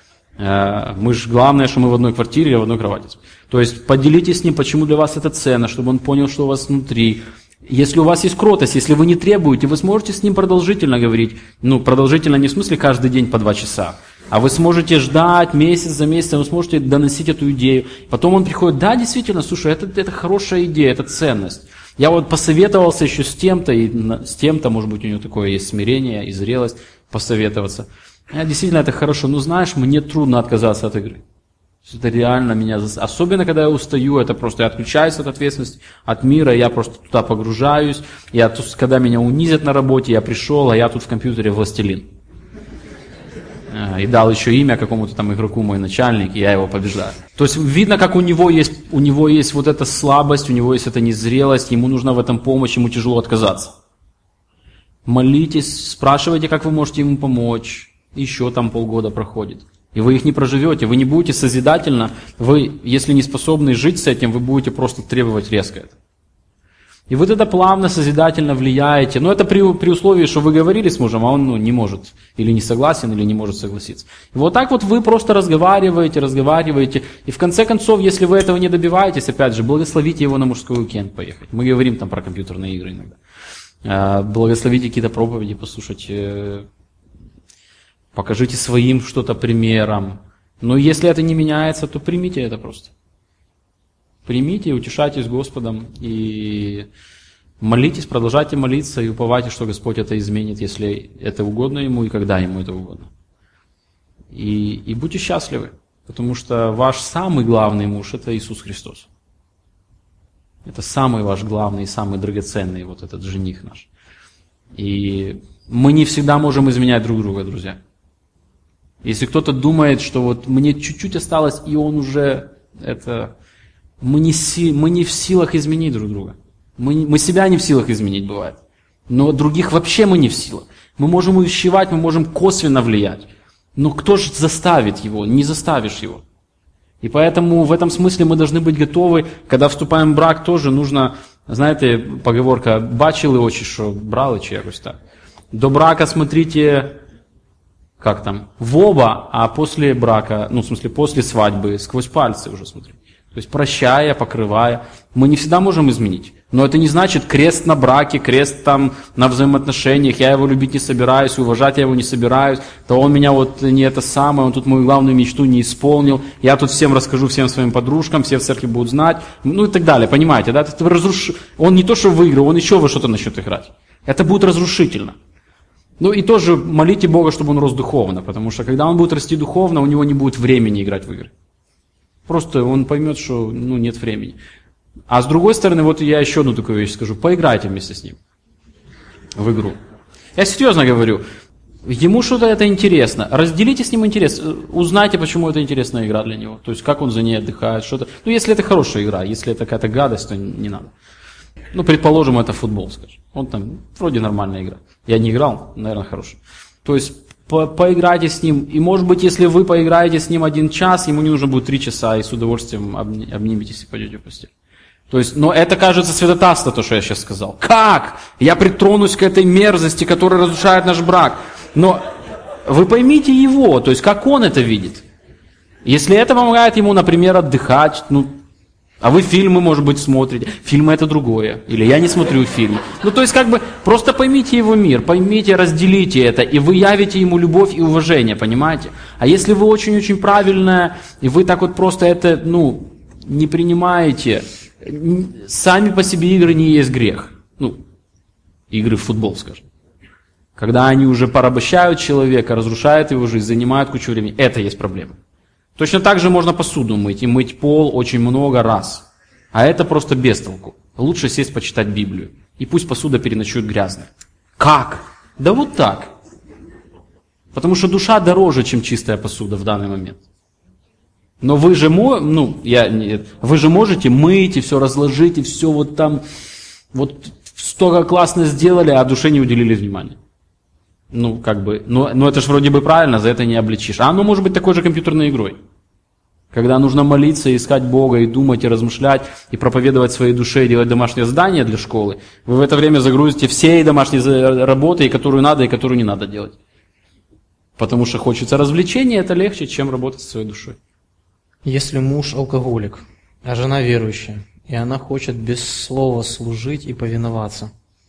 Мы же, главное, что мы в одной квартире или в одной кровати. То есть, поделитесь с ним, почему для вас это ценно, чтобы он понял, что у вас внутри. Если у вас есть кротость, если вы не требуете, вы сможете с ним продолжительно говорить. Ну, продолжительно не в смысле каждый день по два часа. А вы сможете ждать месяц за месяцем, вы сможете доносить эту идею. Потом он приходит, да, действительно, слушай, это, это хорошая идея, это ценность. Я вот посоветовался еще с тем-то, и с тем-то, может быть, у него такое есть смирение и зрелость посоветоваться. А, действительно, это хорошо. Но знаешь, мне трудно отказаться от игры. Это реально меня... Особенно, когда я устаю, это просто я отключаюсь от ответственности, от мира, я просто туда погружаюсь. Я, когда меня унизят на работе, я пришел, а я тут в компьютере властелин. и дал еще имя какому-то там игроку мой начальник, и я его побеждаю. То есть видно, как у него есть, у него есть вот эта слабость, у него есть эта незрелость, ему нужна в этом помощь, ему тяжело отказаться. Молитесь, спрашивайте, как вы можете ему помочь. Еще там полгода проходит. И вы их не проживете, вы не будете созидательно, вы, если не способны жить с этим, вы будете просто требовать резко это. И вы тогда плавно, созидательно влияете. Но это при, при условии, что вы говорили с мужем, а он ну, не может, или не согласен, или не может согласиться. И вот так вот вы просто разговариваете, разговариваете. И в конце концов, если вы этого не добиваетесь, опять же, благословите его на мужской уикенд поехать. Мы говорим там про компьютерные игры иногда. Благословите какие-то проповеди, послушайте. Покажите своим что-то примером. Но если это не меняется, то примите это просто. Примите, утешайтесь Господом и молитесь, продолжайте молиться и уповайте, что Господь это изменит, если это угодно Ему и когда Ему это угодно. И, и будьте счастливы, потому что ваш самый главный муж – это Иисус Христос. Это самый ваш главный и самый драгоценный вот этот жених наш. И мы не всегда можем изменять друг друга, друзья. Если кто-то думает, что вот мне чуть-чуть осталось, и он уже это... Мы не, си... мы не в силах изменить друг друга. Мы, мы себя не в силах изменить, бывает. Но других вообще мы не в силах. Мы можем увещевать, мы можем косвенно влиять. Но кто же заставит его? Не заставишь его. И поэтому в этом смысле мы должны быть готовы, когда вступаем в брак, тоже нужно, знаете, поговорка «бачили очі, що брали» чи якось так. До брака смотрите... Как там? В оба, а после брака, ну, в смысле, после свадьбы, сквозь пальцы уже смотреть. То есть, прощая, покрывая. Мы не всегда можем изменить. Но это не значит крест на браке, крест там на взаимоотношениях. Я его любить не собираюсь, уважать я его не собираюсь. То он меня вот не это самое, он тут мою главную мечту не исполнил. Я тут всем расскажу, всем своим подружкам, все в церкви будут знать. Ну и так далее, понимаете, да? Это разруш... Он не то, что выиграл, он еще во что-то начнет играть. Это будет разрушительно. Ну и тоже молите Бога, чтобы он рос духовно, потому что когда он будет расти духовно, у него не будет времени играть в игры. Просто он поймет, что ну, нет времени. А с другой стороны, вот я еще одну такую вещь скажу. Поиграйте вместе с ним в игру. Я серьезно говорю. Ему что-то это интересно. Разделите с ним интерес. Узнайте, почему это интересная игра для него. То есть, как он за ней отдыхает, что-то. Ну, если это хорошая игра, если это какая-то гадость, то не надо. Ну, предположим, это футбол, скажем. Он там, вроде нормальная игра. Я не играл, наверное, хорошая. То есть, по поиграйте с ним. И, может быть, если вы поиграете с ним один час, ему не нужно будет три часа, и с удовольствием обниметесь и пойдете в постель. То есть, но это кажется святотатство, то, что я сейчас сказал. Как? Я притронусь к этой мерзости, которая разрушает наш брак. Но вы поймите его, то есть, как он это видит. Если это помогает ему, например, отдыхать, ну, а вы фильмы, может быть, смотрите. Фильмы это другое. Или я не смотрю фильмы. Ну, то есть, как бы, просто поймите его мир, поймите, разделите это, и вы явите ему любовь и уважение, понимаете? А если вы очень-очень правильная, и вы так вот просто это, ну, не принимаете, сами по себе игры не есть грех. Ну, игры в футбол, скажем. Когда они уже порабощают человека, разрушают его жизнь, занимают кучу времени, это есть проблема. Точно так же можно посуду мыть, и мыть пол очень много раз. А это просто без толку. Лучше сесть почитать Библию. И пусть посуда переночует грязной. Как? Да вот так. Потому что душа дороже, чем чистая посуда в данный момент. Но вы же, ну, я, нет, вы же можете мыть и все разложить, и все вот там, вот столько классно сделали, а душе не уделили внимания. Ну, как бы, но, но это же вроде бы правильно, за это не обличишь. А оно может быть такой же компьютерной игрой. Когда нужно молиться, искать Бога, и думать, и размышлять, и проповедовать своей душе, и делать домашнее задание для школы, вы в это время загрузите все домашние работы, и которую надо, и которую не надо делать. Потому что хочется развлечения, это легче, чем работать со своей душой. Если муж алкоголик, а жена верующая, и она хочет без слова служить и повиноваться,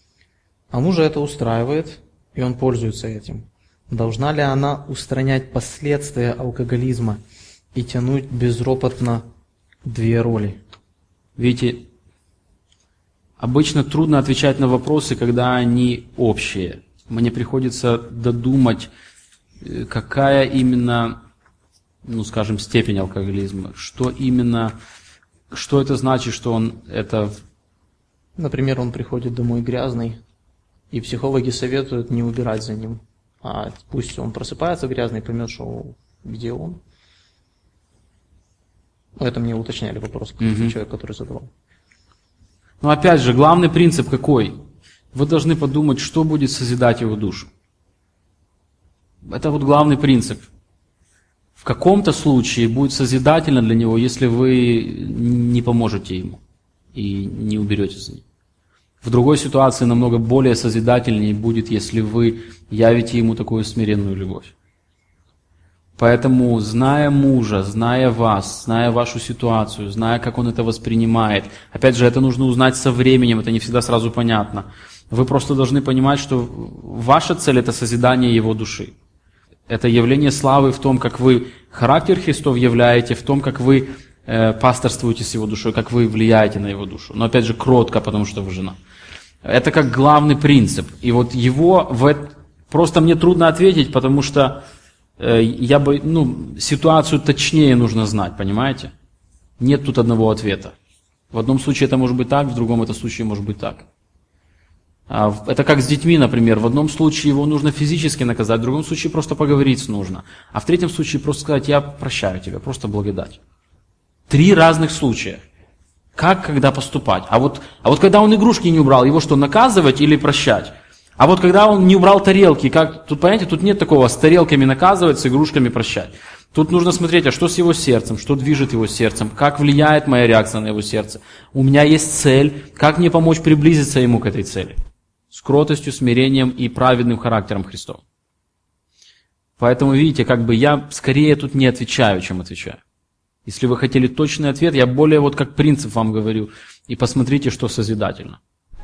а мужа это устраивает, и он пользуется этим, должна ли она устранять последствия алкоголизма и тянуть безропотно две роли? Видите, обычно трудно отвечать на вопросы, когда они общие. Мне приходится додумать, какая именно, ну скажем, степень алкоголизма, что именно, что это значит, что он это... Например, он приходит домой грязный, и психологи советуют не убирать за ним, а пусть он просыпается грязный и поймет, что где он. Ну, это мне уточняли вопрос, mm-hmm. человек, который задавал. Но опять же, главный принцип какой? Вы должны подумать, что будет созидать его душу. Это вот главный принцип. В каком-то случае будет созидательно для него, если вы не поможете ему и не уберете за ним. В другой ситуации намного более созидательнее будет, если вы явите ему такую смиренную любовь. Поэтому, зная мужа, зная вас, зная вашу ситуацию, зная, как он это воспринимает, опять же, это нужно узнать со временем, это не всегда сразу понятно. Вы просто должны понимать, что ваша цель – это созидание его души. Это явление славы в том, как вы характер Христов являете, в том, как вы э, пасторствуете с его душой, как вы влияете на его душу. Но опять же, кротко, потому что вы жена. Это как главный принцип. И вот его в это... просто мне трудно ответить, потому что э, я бы, ну, ситуацию точнее нужно знать, понимаете? Нет тут одного ответа. В одном случае это может быть так, в другом это случае может быть так. Это как с детьми, например. В одном случае его нужно физически наказать, в другом случае просто поговорить нужно. А в третьем случае просто сказать: я прощаю тебя, просто благодать. Три разных случая. Как, когда поступать? А вот, а вот когда он игрушки не убрал, его что, наказывать или прощать? А вот когда он не убрал тарелки, как, тут, понимаете, тут нет такого: с тарелками наказывать, с игрушками прощать. Тут нужно смотреть, а что с его сердцем, что движет его сердцем, как влияет моя реакция на его сердце. У меня есть цель, как мне помочь приблизиться ему к этой цели? С кротостью, смирением и праведным характером Христом. Поэтому, видите, как бы я скорее тут не отвечаю, чем отвечаю. Если вы хотели точный ответ, я более вот как принцип вам говорю. И посмотрите, что созидательно.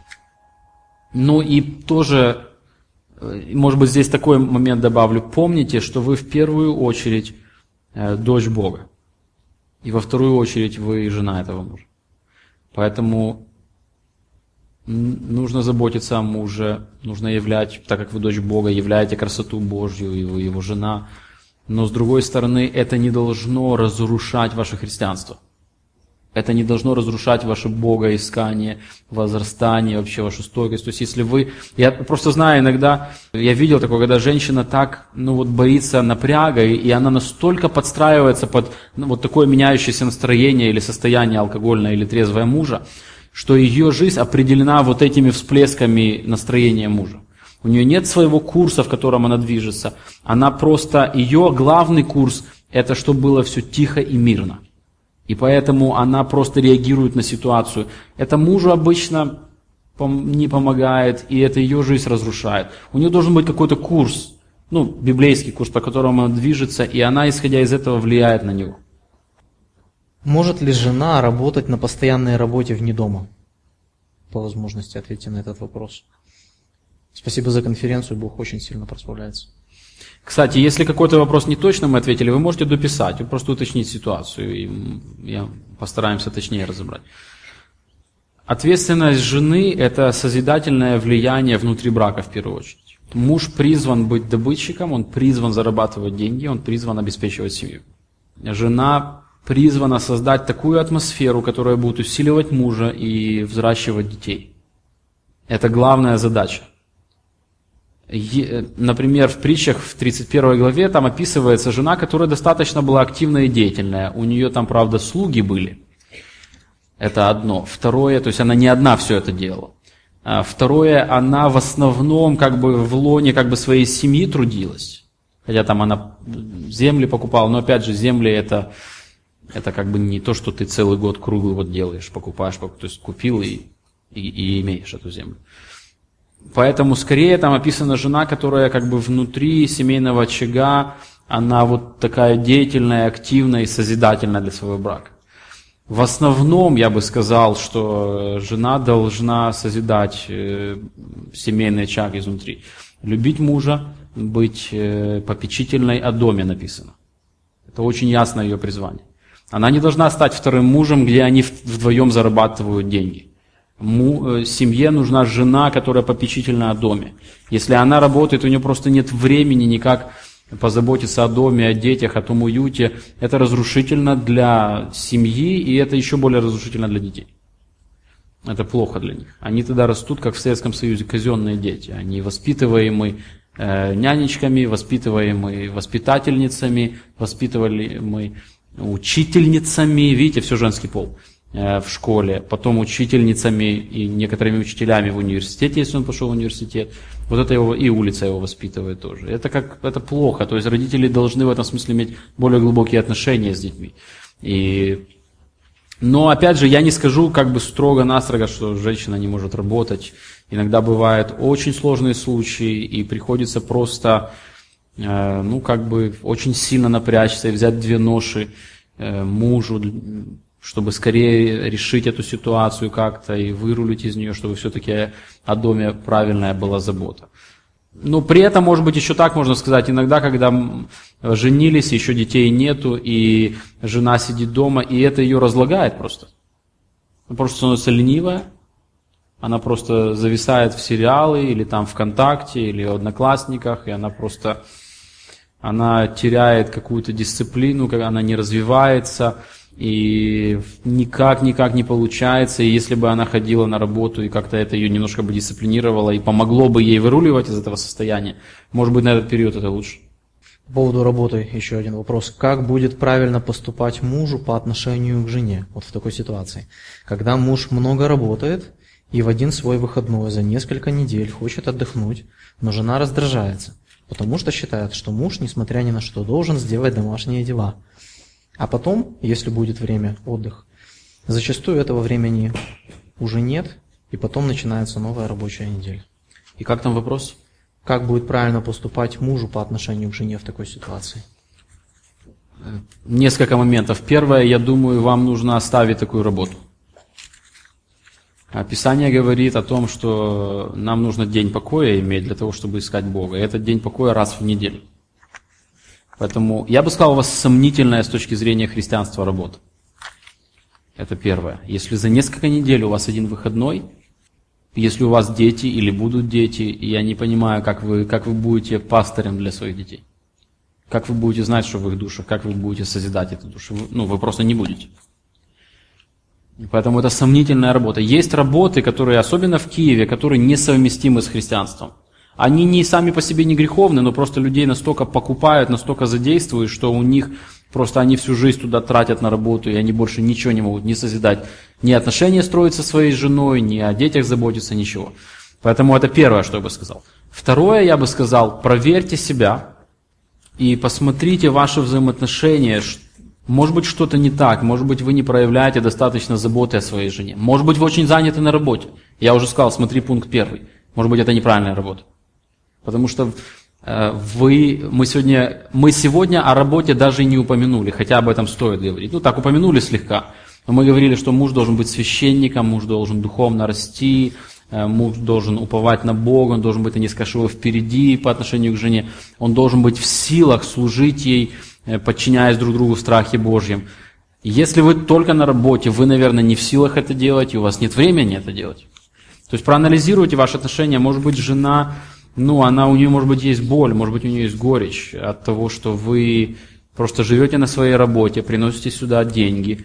Ну и тоже, может быть, здесь такой момент добавлю. Помните, что вы в первую очередь э, дочь Бога. И во вторую очередь вы жена этого мужа. Поэтому нужно заботиться о муже, нужно являть, так как вы дочь Бога, являете красоту Божью, и вы его жена. Но с другой стороны, это не должно разрушать ваше христианство. Это не должно разрушать ваше богоискание, возрастание, вообще вашу стойкость. То есть если вы... Я просто знаю иногда, я видел такое, когда женщина так, ну вот, боится напряга, и она настолько подстраивается под, ну, вот такое меняющееся настроение или состояние алкогольное или трезвое мужа, что ее жизнь определена вот этими всплесками настроения мужа. У нее нет своего курса, в котором она движется. Она просто, ее главный курс, это чтобы было все тихо и мирно. И поэтому она просто реагирует на ситуацию. Это мужу обычно не помогает, и это ее жизнь разрушает. У нее должен быть какой-то курс, ну, библейский курс, по которому она движется, и она, исходя из этого, влияет на него. Может ли жена работать на постоянной работе вне дома? По возможности ответьте на этот вопрос. Спасибо за конференцию, Бог очень сильно прославляется. Кстати, если какой-то вопрос не точно мы ответили, вы можете дописать, вы просто уточнить ситуацию, и я постараемся точнее разобрать. Ответственность жены – это созидательное влияние внутри брака в первую очередь. Муж призван быть добытчиком, он призван зарабатывать деньги, он призван обеспечивать семью. Жена призвана создать такую атмосферу, которая будет усиливать мужа и взращивать детей. Это главная задача. Например, в притчах в тридцать первой главе там описывается жена, которая достаточно была активная и деятельная. У нее там, правда, слуги были. Это одно. Второе, то есть она не одна все это делала. Второе, она в основном как бы в лоне как бы своей семьи трудилась. Хотя там она земли покупала, но опять же земли это, это как бы не то, что ты целый год круглый вот делаешь, покупаешь, то есть купил и, и, и имеешь эту землю. Поэтому скорее там описана жена, которая как бы внутри семейного очага, она вот такая деятельная, активная и созидательная для своего брака. В основном я бы сказал, что жена должна созидать семейный очаг изнутри. Любить мужа, быть попечительной о доме написано. Это очень ясно ее призвание. Она не должна стать вторым мужем, где они вдвоем зарабатывают деньги. Семье нужна жена, которая попечительна о доме. Если она работает, у нее просто нет времени никак позаботиться о доме, о детях, о том уюте. Это разрушительно для семьи, и это еще более разрушительно для детей. Это плохо для них. Они тогда растут, как в Советском Союзе, казенные дети. Они воспитываемы э, нянечками, воспитываемый воспитательницами, воспитываемый учительницами, видите, все женский пол э, в школе, потом учительницами и некоторыми учителями в университете, если он пошел в университет. Вот это его, и улица его воспитывает тоже. Это как, это плохо, то есть родители должны в этом смысле иметь более глубокие отношения с детьми. И, но опять же, я не скажу как бы строго-настрого, что женщина не может работать. Иногда бывают очень сложные случаи, и приходится просто, э, ну, как бы очень сильно напрячься и взять две ноши э, мужу, чтобы скорее решить эту ситуацию как-то и вырулить из нее, чтобы все-таки о доме правильная была забота. Но при этом, может быть, еще так можно сказать, иногда, когда женились, еще детей нету, и жена сидит дома, и это ее разлагает просто. Она просто становится ленивая, она просто зависает в сериалы, или там ВКонтакте, или в Одноклассниках, и она просто, она теряет какую-то дисциплину, она не развивается, и никак-никак не получается, и если бы она ходила на работу, и как-то это ее немножко бы дисциплинировало, и помогло бы ей выруливать из этого состояния, может быть, на этот период это лучше. По поводу работы еще один вопрос. Как будет правильно поступать мужу по отношению к жене вот в такой ситуации? Когда муж много работает, и в один свой выходной за несколько недель хочет отдохнуть, но жена раздражается, потому что считает, что муж, несмотря ни на что, должен сделать домашние дела. А потом, если будет время отдыха, зачастую этого времени уже нет, и потом начинается новая рабочая неделя. И как там вопрос? Как будет правильно поступать мужу по отношению к жене в такой ситуации? Несколько моментов. Первое, я думаю, вам нужно оставить такую работу. Писание говорит о том, что нам нужно день покоя иметь для того, чтобы искать Бога. И этот день покоя раз в неделю. Поэтому я бы сказал, у вас сомнительная с точки зрения христианства работа. Это первое. Если за несколько недель у вас один выходной, если у вас дети или будут дети, и я не понимаю, как вы, как вы будете пастырем для своих детей. Как вы будете знать, что в их душах, как вы будете созидать эту душу. Ну, вы просто не будете. Поэтому это сомнительная работа. Есть работы, которые, особенно в Киеве, которые несовместимы с христианством. Они не сами по себе не греховны, но просто людей настолько покупают, настолько задействуют, что у них просто они всю жизнь туда тратят на работу, и они больше ничего не могут ни созидать, ни отношения строить со своей женой, ни о детях заботиться, ничего. Поэтому это первое, что я бы сказал. Второе, я бы сказал, проверьте себя и посмотрите ваши взаимоотношения. Может быть, что-то не так, может быть, вы не проявляете достаточно заботы о своей жене. Может быть, вы очень заняты на работе. Я уже сказал, смотри пункт первый. Может быть, это неправильная работа. Потому что э, вы, мы, сегодня, мы сегодня о работе даже и не упомянули, хотя об этом стоит говорить. Ну так, упомянули слегка. Но мы говорили, что муж должен быть священником, муж должен духовно расти, э, муж должен уповать на Бога, он должен быть на несколько шагов впереди по отношению к жене. Он должен быть в силах служить ей, э, подчиняясь друг другу в страхе Божьем. Если вы только на работе, вы, наверное, не в силах это делать, и у вас нет времени это делать. То есть проанализируйте ваши отношения. Может быть, жена, ну, она, у нее, может быть, есть боль, может быть, у нее есть горечь от того, что вы просто живете на своей работе, приносите сюда деньги,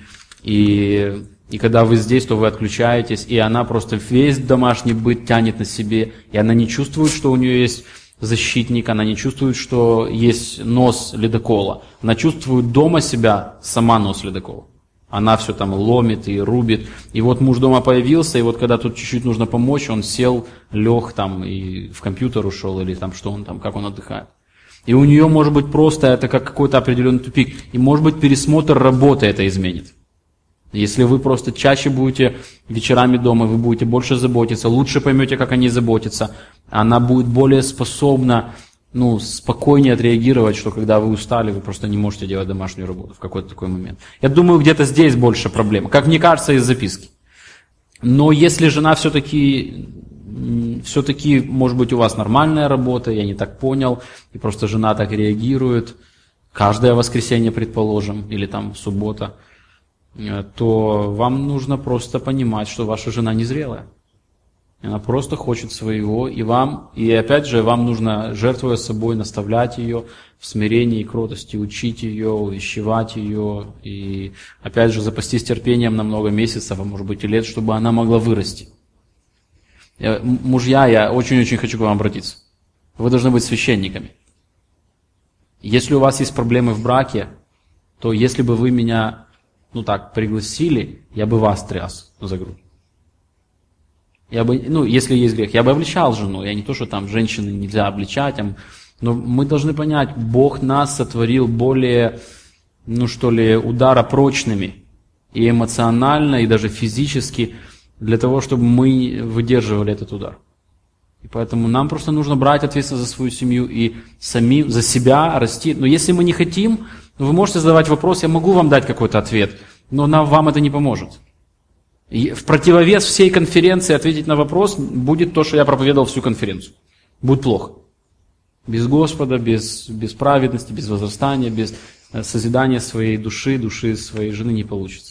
и, и когда вы здесь, то вы отключаетесь, и она просто весь домашний быт тянет на себе, и она не чувствует, что у нее есть защитник, она не чувствует, что есть нос ледокола. Она чувствует дома себя сама нос ледокола. Она все там ломит и рубит. И вот муж дома появился, и вот когда тут чуть-чуть нужно помочь, он сел, лег там и в компьютер ушел, или там что он там, как он отдыхает. И у нее может быть просто это как какой-то определенный тупик. И может быть пересмотр работы это изменит. Если вы просто чаще будете вечерами дома, вы будете больше заботиться, лучше поймете, как они заботятся, она будет более способна, ну, спокойнее отреагировать, что когда вы устали, вы просто не можете делать домашнюю работу в какой-то такой момент. Я думаю, где-то здесь больше проблема, как мне кажется, из записки. Но если жена все-таки, все-таки, может быть, у вас нормальная работа, я не так понял, и просто жена так реагирует, каждое воскресенье, предположим, или там суббота, то вам нужно просто понимать, что ваша жена незрелая. Она просто хочет своего, и вам, и опять же, вам нужно, жертвуя собой, наставлять ее в смирении и кротости, учить ее, увещевать ее, и опять же, запастись терпением на много месяцев, а может быть и лет, чтобы она могла вырасти. Я, мужья, я очень-очень хочу к вам обратиться. Вы должны быть священниками. Если у вас есть проблемы в браке, то если бы вы меня, ну так, пригласили, я бы вас тряс за грудь. Я бы, ну, если есть грех, я бы обличал жену. Я не то, что там женщины нельзя обличать, но мы должны понять, Бог нас сотворил более, ну что ли, ударопрочными. И эмоционально, и даже физически, для того, чтобы мы выдерживали этот удар. И поэтому нам просто нужно брать ответственность за свою семью и самим за себя расти. Но если мы не хотим, вы можете задавать вопрос, я могу вам дать какой-то ответ, но нам, вам это не поможет. И в противовес всей конференции ответить на вопрос будет то, что я проповедовал всю конференцию. Будет плохо. Без Господа, без, без праведности, без возрастания, без созидания своей души, души своей жены не получится.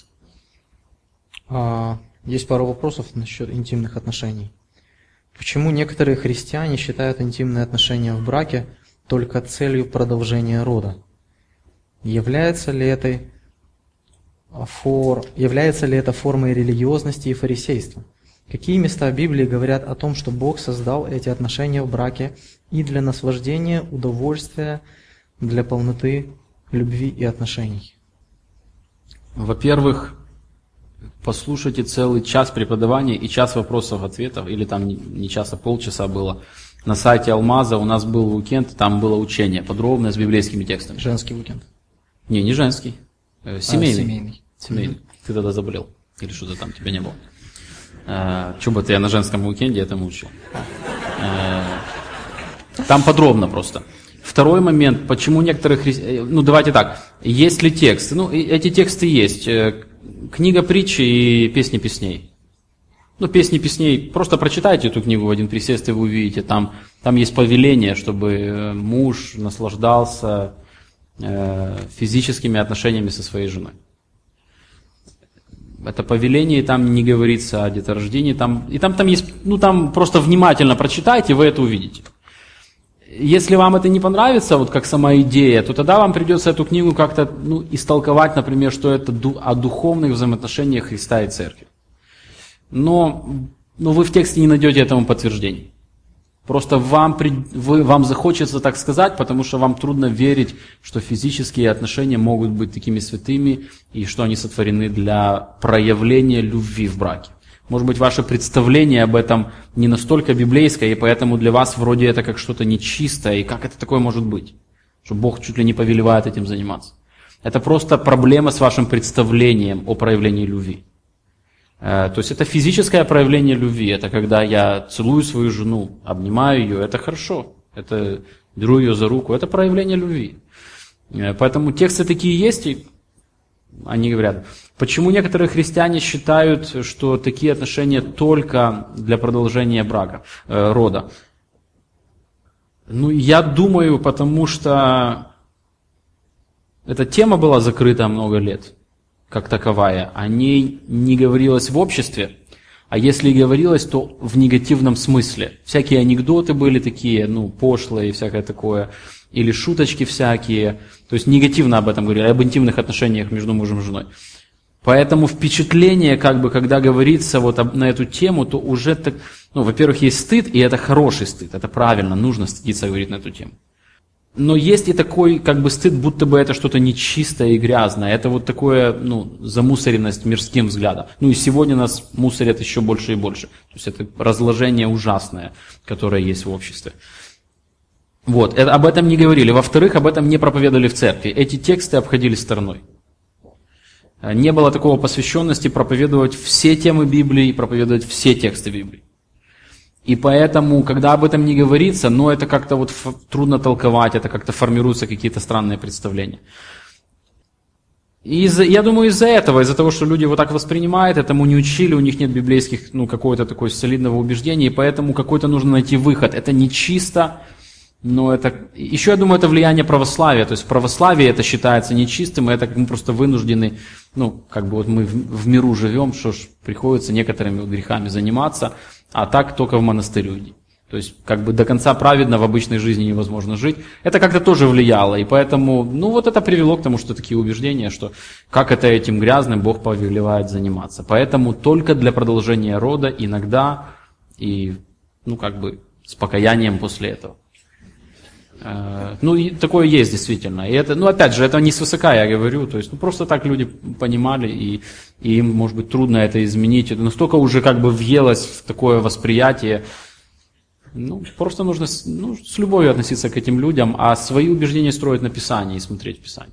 Есть пару вопросов насчет интимных отношений. Почему некоторые христиане считают интимные отношения в браке только целью продолжения рода? Является ли это, фор... Является ли это формой религиозности и фарисейства? Какие места Библии говорят о том, что Бог создал эти отношения в браке и для наслаждения, удовольствия, для полноты любви и отношений? Во-первых, послушайте целый час преподавания и час вопросов-ответов, или там не час, а полчаса было. На сайте Алмаза у нас был уикенд, там было учение подробное с библейскими текстами. Женский уикенд? Не, не женский, э, семейный. А, семейный. Семейный. Mm-hmm. Ты тогда заболел, или что-то там, тебя не было. Э, Чего бы ты, я на женском уикенде этому учил. Э, там подробно просто. Второй момент, почему некоторые христиане... Ну, давайте так, есть ли тексты? Ну, эти тексты есть. Книга притчи и песни песней. Ну, песни песней, просто прочитайте эту книгу в один присест, и вы увидите, там, там есть повеление, чтобы муж наслаждался э, физическими отношениями со своей женой. Это повеление, и там не говорится о деторождении, там, и там, там есть, ну, там просто внимательно прочитайте, вы это увидите. Если вам это не понравится, вот как сама идея, то тогда вам придется эту книгу как-то, ну, истолковать, например, что это о духовных взаимоотношениях Христа и Церкви. Но, но вы в тексте не найдете этому подтверждения. Просто вам, вы, вам захочется так сказать, потому что вам трудно верить, что физические отношения могут быть такими святыми, и что они сотворены для проявления любви в браке. Может быть, ваше представление об этом не настолько библейское, и поэтому для вас вроде это как что-то нечистое, и как это такое может быть? Что Бог чуть ли не повелевает этим заниматься. Это просто проблема с вашим представлением о проявлении любви. То есть это физическое проявление любви, это когда я целую свою жену, обнимаю ее, это хорошо, это беру ее за руку, это проявление любви. Поэтому тексты такие есть, и они говорят, почему некоторые христиане считают, что такие отношения только для продолжения брака, э, рода? Ну, я думаю, потому что эта тема была закрыта много лет, как таковая. О ней не говорилось в обществе, а если и говорилось, то в негативном смысле. Всякие анекдоты были такие, ну, пошлые и всякое такое, или шуточки всякие. То есть негативно об этом говорили, об интимных отношениях между мужем и женой. Поэтому впечатление, как бы, когда говорится вот об, на эту тему, то уже так, ну, во-первых, есть стыд, и это хороший стыд, это правильно, нужно стыдиться говорить на эту тему. Но есть и такой, как бы, стыд, будто бы это что-то нечистое и грязное. Это вот такое, ну, замусоренность мирским взглядом. Ну и сегодня нас мусорят еще больше и больше. То есть это разложение ужасное, которое есть в обществе. Вот, это, об этом не говорили. Во-вторых, об этом не проповедовали в церкви. Эти тексты обходили стороной. Не было такого посвященности проповедовать все темы Библии, проповедовать все тексты Библии. И поэтому, когда об этом не говорится, ну это как-то вот трудно толковать, это как-то формируются какие-то странные представления. И из-за, я думаю, из-за этого, из-за того, что люди вот так воспринимают, этому не учили, у них нет библейских, ну, какого-то такого солидного убеждения, и поэтому какой-то нужно найти выход. Это не чисто, но это... Еще, я думаю, это влияние православия. То есть в православии это считается нечистым, и это мы просто вынуждены, ну, как бы вот мы в, в миру живем, что ж, приходится некоторыми грехами заниматься, а так только в монастырь уйди. То есть, как бы до конца праведно в обычной жизни невозможно жить. Это как-то тоже влияло, и поэтому, ну, вот это привело к тому, что такие убеждения, что как это этим грязным Бог повелевает заниматься. Поэтому только для продолжения рода иногда и, ну, как бы с покаянием после этого. Ну, и такое есть действительно. И это, ну, опять же, это не свысока, я говорю. То есть, ну, просто так люди понимали, и, и им, может быть, трудно это изменить. Это настолько уже как бы въелось в такое восприятие. Ну, просто нужно ну, с любовью относиться к этим людям, а свои убеждения строить на Писании и смотреть в Писание.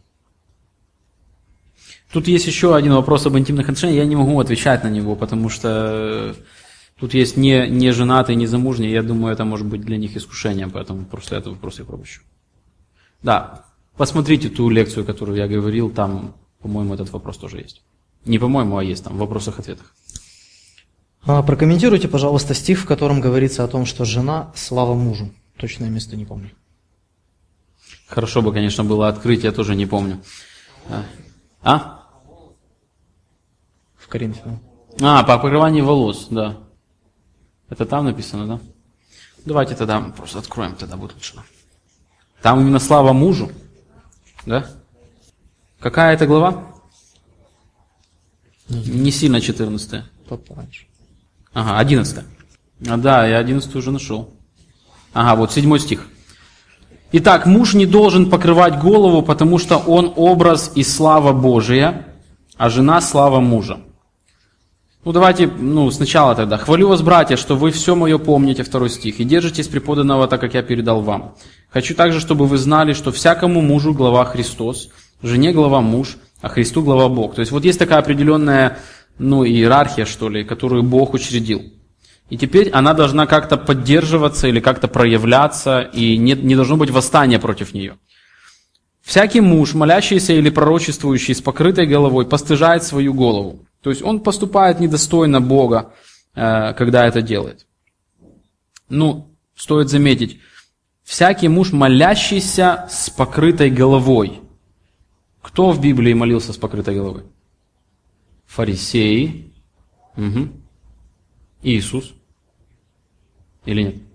Тут есть еще один вопрос об интимных отношениях. Я не могу отвечать на него, потому что тут есть не, не женатые, не замужние. Я думаю, это может быть для них искушением, поэтому просто этот вопрос я пропущу. Да, посмотрите ту лекцию, которую я говорил, там, по-моему, этот вопрос тоже есть. Не по-моему, а есть там в вопросах-ответах. А, прокомментируйте, пожалуйста, стих, в котором говорится о том, что жена – слава мужу. Точное место не помню. Хорошо бы, конечно, было открыть, я тоже не помню. А? В Коринфянам. А, по покрыванию волос, да. Это там написано, да? Давайте тогда просто откроем, тогда будет лучше. Там именно слава мужу, да? Какая это глава? Не сильно четырнадцатая. Пораньше. Ага, одиннадцатая. А, да, я одиннадцатую уже нашел. Ага, вот седьмой стих. Итак, муж не должен покрывать голову, потому что он образ и слава Божия, а жена слава мужа. Ну, давайте, ну, сначала тогда. «Хвалю вас, братья, что вы все мое помните», второй стих, «и держитесь преподанного, так как я передал вам. Хочу также, чтобы вы знали, что всякому мужу глава Христос, жене глава муж, а Христу глава Бог». То есть вот есть такая определенная, ну, иерархия, что ли, которую Бог учредил. И теперь она должна как-то поддерживаться или как-то проявляться, и не, не должно быть восстания против нее. «Всякий муж, молящийся или пророчествующий с покрытой головой, постыжает свою голову». То есть он поступает недостойно Бога, когда это делает. Ну, стоит заметить, всякий муж, молящийся с покрытой головой. Кто в Библии молился с покрытой головой? Фарисеи. Угу. Иисус. Или нет?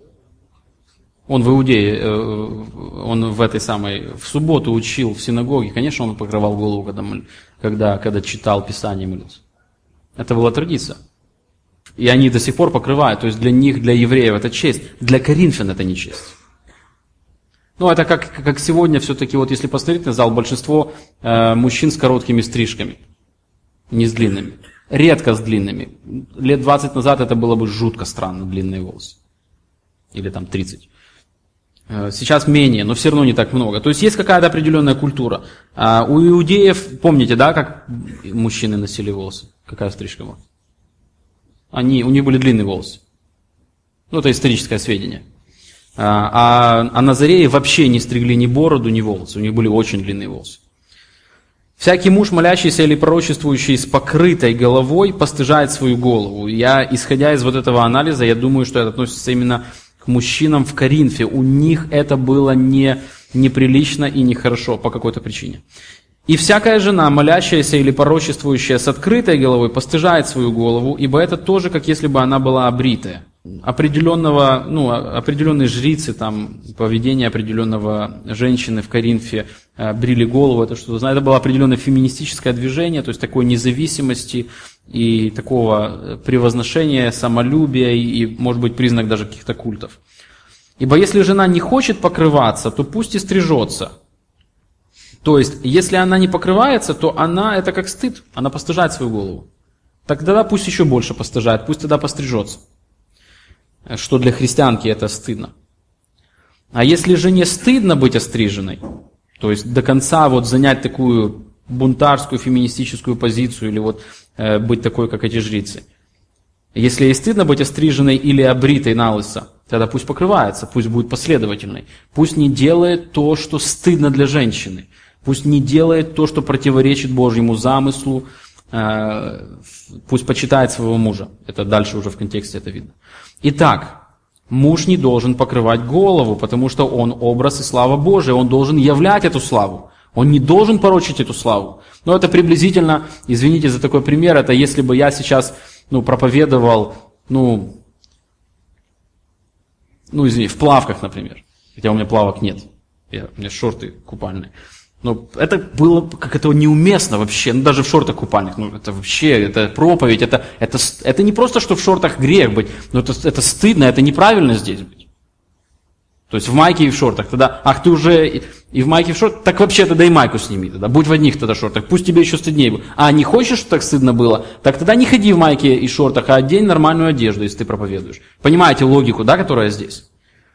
Он в Иудее, он в этой самой, в субботу учил в синагоге, конечно, он покрывал голову, когда, когда, когда читал Писание и молился. Это была традиция. И они до сих пор покрывают, то есть для них, для евреев это честь, для коринфян это не честь. Ну, это как, как сегодня все-таки, вот если посмотреть на зал, большинство э, мужчин с короткими стрижками, не с длинными. Редко с длинными. Лет двадцать назад это было бы жутко странно, длинные волосы. Или там тридцать. Сейчас менее, но все равно не так много. То есть есть какая-то определенная культура. А у иудеев, помните, да, как мужчины носили волосы? Какая стрижка была? Они, у них были длинные волосы. Ну, это историческое сведение. А, а назареи вообще не стригли ни бороду, ни волосы. У них были очень длинные волосы. Всякий муж, молящийся или пророчествующий с покрытой головой, постыжает свою голову. Я, исходя из вот этого анализа, я думаю, что это относится именно к мужчинам в Коринфе. У них это было не, неприлично и нехорошо по какой-то причине. И всякая жена, молящаяся или пророчествующая с открытой головой, постыжает свою голову, ибо это тоже, как если бы она была обритая. Определенного, ну, определенные жрицы, там, поведение определенного женщины в Коринфе э, брили голову, это что, знаете, это было определенное феминистическое движение, то есть такой независимости и такого превозношения, самолюбия и, и, может быть, признак даже каких-то культов. Ибо если жена не хочет покрываться, то пусть и стрижется. То есть, если она не покрывается, то она, это как стыд, она постыжает свою голову. Тогда пусть еще больше постыжает, пусть тогда пострижется. Что для христианки это стыдно. А если же не стыдно быть остриженной, то есть до конца вот занять такую бунтарскую феминистическую позицию или вот э, быть такой, как эти жрицы. Если ей стыдно быть остриженной или обритой на лысо, тогда пусть покрывается, пусть будет последовательной. Пусть не делает то, что стыдно для женщины. Пусть не делает то, что противоречит Божьему замыслу. Э, пусть почитает своего мужа. Это дальше уже в контексте это видно. Итак, муж не должен покрывать голову, потому что он образ и слава Божия, он должен являть эту славу. Он не должен порочить эту славу. Но это приблизительно, извините за такой пример, это если бы я сейчас ну, проповедовал, ну, ну, извини, в плавках, например. Хотя у меня плавок нет, я, у меня шорты купальные. Но это было как это неуместно вообще, ну даже в шортах купальных, ну это вообще, это проповедь, это, это, это не просто, что в шортах грех быть, но это, это стыдно, это неправильно здесь быть. То То есть в майке и в шортах. Тогда, ах, ты уже и в майке и в шортах, так вообще тогда и майку сними. Тогда. Будь в одних тогда шортах, пусть тебе еще стыднее будет. А не хочешь, чтобы так стыдно было, так тогда не ходи в майке и шортах, а одень нормальную одежду, если ты проповедуешь. Понимаете логику, да, которая здесь?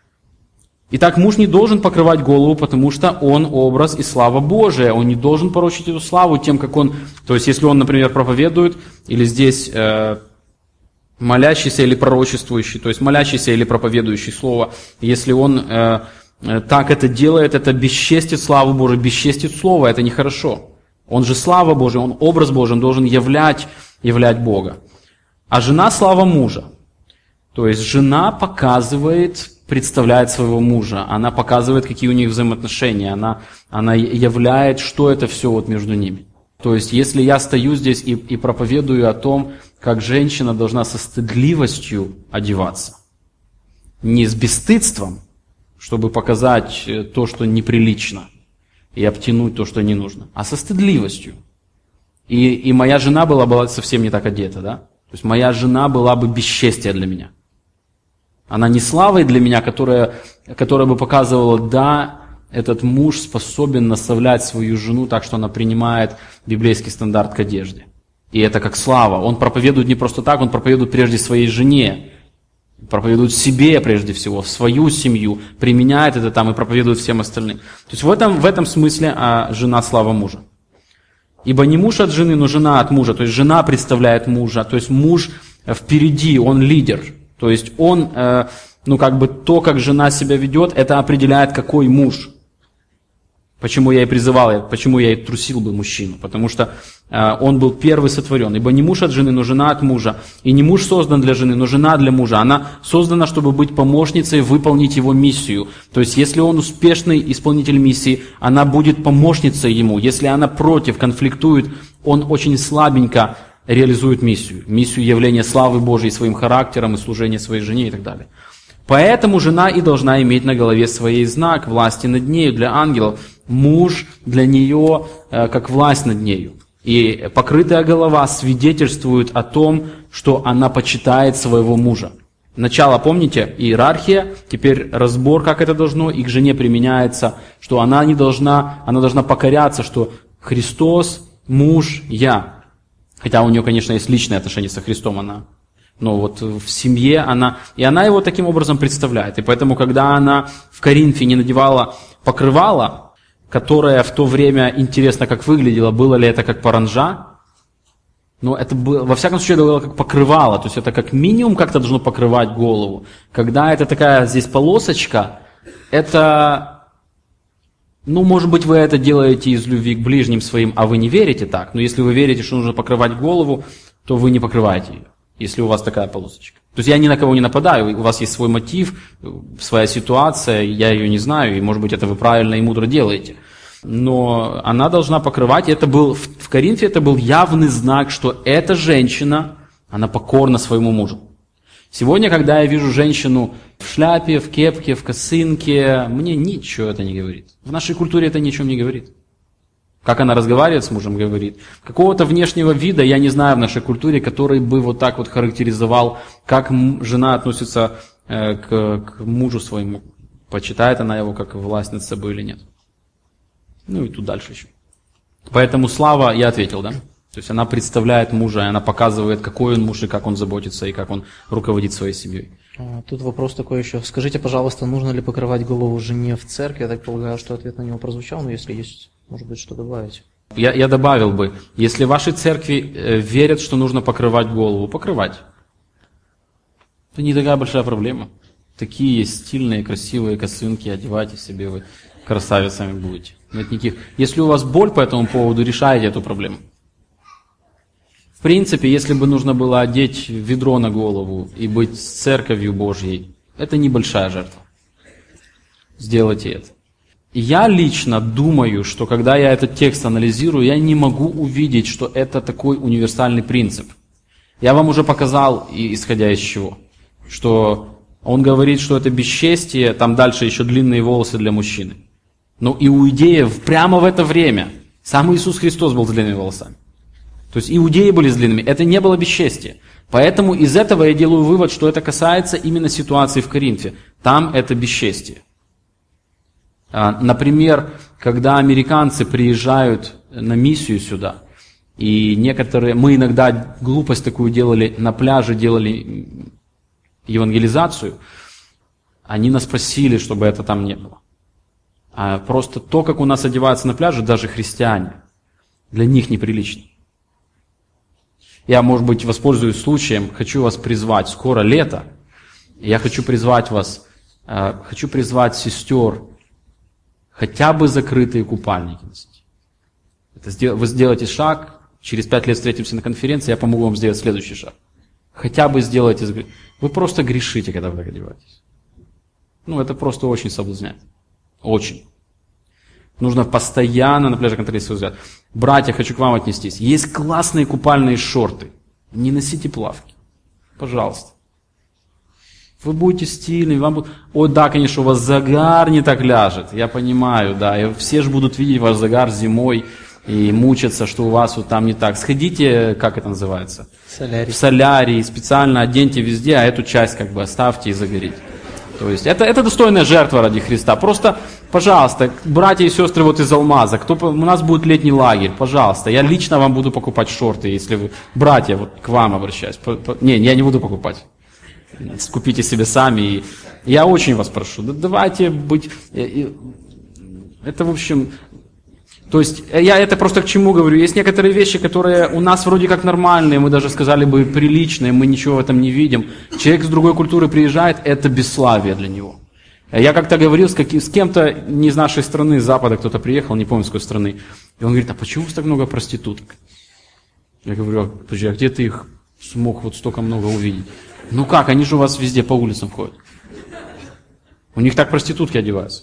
Итак, муж не должен покрывать голову, потому что он образ и слава Божия. Он не должен порочить эту славу тем, как он... То есть, если он, например, проповедует, или здесь э, молящийся или пророчествующий, то есть молящийся или проповедующий слово, если он э, э, так это делает, это бесчестит славу Божию, бесчестит слово, это нехорошо. Он же слава Божия, он образ Божий, он должен являть, являть Бога. А жена слава мужа. То есть, жена показывает... представляет своего мужа, она показывает, какие у них взаимоотношения, она, она являет, что это все вот между ними. То есть, если я стою здесь и, и проповедую о том, как женщина должна со стыдливостью одеваться, не с бесстыдством, чтобы показать то, что неприлично, и обтянуть то, что не нужно, а со стыдливостью. И, и моя жена была бы совсем не так одета, да? То есть, моя жена была бы бесчестие для меня. Она не славой для меня, которая, которая бы показывала, да, этот муж способен наставлять свою жену так, что она принимает библейский стандарт к одежде. И это как слава. Он проповедует не просто так, он проповедует прежде своей жене, проповедует себе прежде всего, свою семью, применяет это там и проповедует всем остальным. То есть в этом, в этом смысле а, жена слава мужа. Ибо не муж от жены, но жена от мужа. То есть жена представляет мужа, то есть муж впереди, он лидер. То есть он, э, ну как бы то, как жена себя ведет, это определяет, какой муж. Почему я и призывал, почему я и трусил бы мужчину. Потому что э, он был первый сотворен. Ибо не муж от жены, но жена от мужа. И не муж создан для жены, но жена для мужа. Она создана, чтобы быть помощницей, выполнить его миссию. То есть, если он успешный исполнитель миссии, она будет помощницей ему. Если она против, конфликтует, он очень слабенько реализует миссию. Миссию явления славы Божией своим характером и служения своей жене и так далее. Поэтому жена и должна иметь на голове своей знак власти над нею для ангелов. Муж для нее э, как власть над нею. И покрытая голова свидетельствует о том, что она почитает своего мужа. Начало, помните, иерархия, теперь разбор, как это должно, и к жене применяется, что она не должна, она должна покоряться, что Христос, муж, я. Хотя у нее, конечно, есть личные отношения со Христом, она, но вот в семье она, и она его таким образом представляет. И поэтому, когда она в Коринфе не надевала покрывало, которое в то время, интересно, как выглядело, было ли это как паранджа, но это было, во всяком случае, это было как покрывало, то есть это как минимум как-то должно покрывать голову. Когда это такая здесь полосочка, это... Ну, может быть, вы это делаете из любви к ближним своим, а вы не верите так. Но если вы верите, что нужно покрывать голову, то вы не покрываете ее, если у вас такая полосочка. То есть я ни на кого не нападаю, у вас есть свой мотив, своя ситуация, я ее не знаю, и, может быть, это вы правильно и мудро делаете. Но она должна покрывать, и это был, в Коринфе это был явный знак, что эта женщина, она покорна своему мужу. Сегодня, когда я вижу женщину в шляпе, в кепке, в косынке, мне ничего это не говорит. В нашей культуре это ни о чем не говорит. Как она разговаривает с мужем, говорит. Какого-то внешнего вида я не знаю в нашей культуре, который бы вот так вот характеризовал, как жена относится э, к, к мужу своему. Почитает она его как власть над собой или нет. Ну и тут дальше еще. Поэтому слава, я ответил, да? То есть она представляет мужа, и она показывает, какой он муж, и как он заботится, и как он руководит своей семьей. Тут вопрос такой еще. Скажите, пожалуйста, нужно ли покрывать голову жене в церкви? Я так полагаю, что ответ на него прозвучал, но если есть, может быть, что добавить. Я, я добавил бы, если в вашей церкви э, верят, что нужно покрывать голову, покрывать. Это не такая большая проблема. Такие есть стильные, красивые косынки, одевайте себе, вы красавицами будете. Нет никаких. Если у вас боль по этому поводу, решайте эту проблему. В принципе, если бы нужно было одеть ведро на голову и быть с церковью Божьей, это небольшая жертва. Сделайте это. Я лично думаю, что когда я этот текст анализирую, я не могу увидеть, что это такой универсальный принцип. Я вам уже показал, исходя из чего, что он говорит, что это бесчестие, там дальше еще длинные волосы для мужчины. Но иудеев прямо в это время, сам Иисус Христос был с длинными волосами. То есть иудеи были с длинными, это не было бесчестие. Поэтому из этого я делаю вывод, что это касается именно ситуации в Коринфе. Там это бесчестие. Например, когда американцы приезжают на миссию сюда, и некоторые, мы иногда глупость такую делали, на пляже делали евангелизацию, они нас просили, чтобы это там не было. А просто то, как у нас одеваются на пляже, даже христиане, для них неприлично. Я, может быть, воспользуюсь случаем, хочу вас призвать, скоро лето, я хочу призвать вас, хочу призвать сестер, хотя бы закрытые купальники носить. Это вы сделаете шаг, через пять лет встретимся на конференции, я помогу вам сделать следующий шаг. Хотя бы сделайте. Вы просто грешите, когда вы так одеваетесь. Ну, это просто очень соблазняет. Очень. Нужно постоянно на пляже контролировать свой взгляд. Братья, хочу к вам отнестись. Есть классные купальные шорты. Не носите плавки. Пожалуйста. Вы будете стильными, вам будут... Ой, да, конечно, у вас загар не так ляжет, я понимаю, да, и все же будут видеть ваш загар зимой и мучаться, что у вас вот там не так. Сходите, как это называется? Солярий. В солярий, специально оденьте везде, а эту часть как бы оставьте и загорите. То есть это, это достойная жертва ради Христа. Просто, пожалуйста, братья и сестры вот из Алмаза, кто, у нас будет летний лагерь, пожалуйста, я лично вам буду покупать шорты, если вы... Братья, вот к вам обращаюсь. По, по, не, я не буду покупать. Купите себе сами. И я очень вас прошу, да давайте быть... Это, в общем... То есть, я это просто к чему говорю? Есть некоторые вещи, которые у нас вроде как нормальные, мы даже сказали бы приличные, мы ничего в этом не видим. Человек с другой культуры приезжает, это бесславие для него. Я как-то говорил с, каким, с кем-то не из нашей страны, с Запада, кто-то приехал, не помню с какой страны, и он говорит, а почему у вас так много проституток? Я говорю, а, подожди, а где ты их смог вот столько много увидеть? Ну как, они же у вас везде по улицам ходят. У них так проститутки одеваются.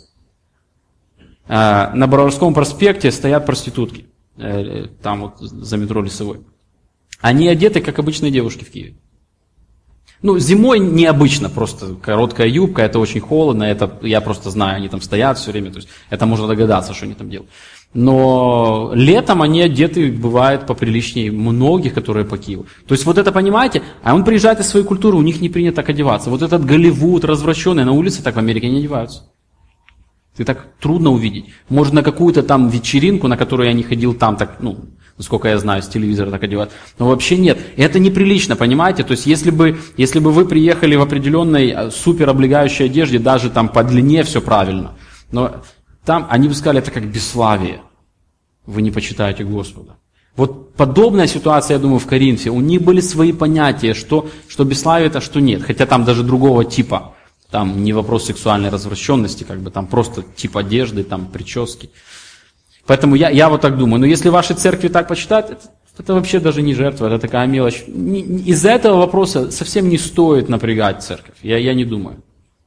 А, на Боровском проспекте стоят проститутки. Там вот за метро Лесовой. Они одеты, как обычные девушки в Киеве. Ну, зимой необычно, просто короткая юбка, это очень холодно, это я просто знаю, они там стоят все время, то есть это можно догадаться, что они там делают. Но летом они одеты, бывает, поприличнее многих, которые по Киеву. То есть вот это, понимаете, а он приезжает из своей культуры, у них не принято так одеваться. Вот этот Голливуд развращенный, на улице так в Америке не одеваются. Ты так трудно увидеть. Может, на какую-то там вечеринку, на которую я не ходил, там так, ну, насколько я знаю, с телевизора так одевают. Но вообще нет. Это неприлично, понимаете? То есть, если бы, если бы вы приехали в определенной супер облегающей одежде, даже там по длине все правильно, но там они бы сказали, это как бесславие. Вы не почитаете Господа. Вот подобная ситуация, я думаю, в Коринфе. У них были свои понятия, что, что бесславие это, что нет. Хотя там даже другого типа. Там не вопрос сексуальной развращенности, как бы там просто тип одежды, там прически. Поэтому я, я вот так думаю. Но если ваши церкви так почитать, это, это вообще даже не жертва, это такая мелочь. Из-за этого вопроса совсем не стоит напрягать церковь. Я, я не думаю.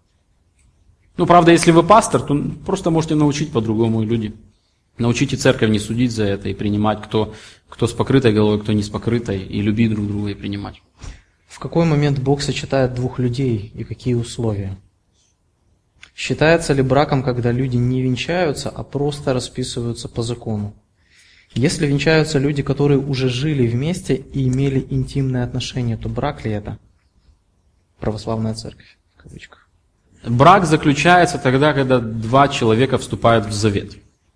Ну, правда, если вы пастор, то просто можете научить по-другому люди. Научите церковь не судить за это и принимать, кто, кто с покрытой головой, кто не с покрытой, и любить друг друга и принимать. В какой момент Бог сочетает двух людей и какие условия? Считается ли браком, когда люди не венчаются, а просто расписываются по закону? Если венчаются люди, которые уже жили вместе и имели интимные отношения, то брак ли это? Православная церковь, в кавычках. Брак заключается тогда, когда два человека вступают в завет.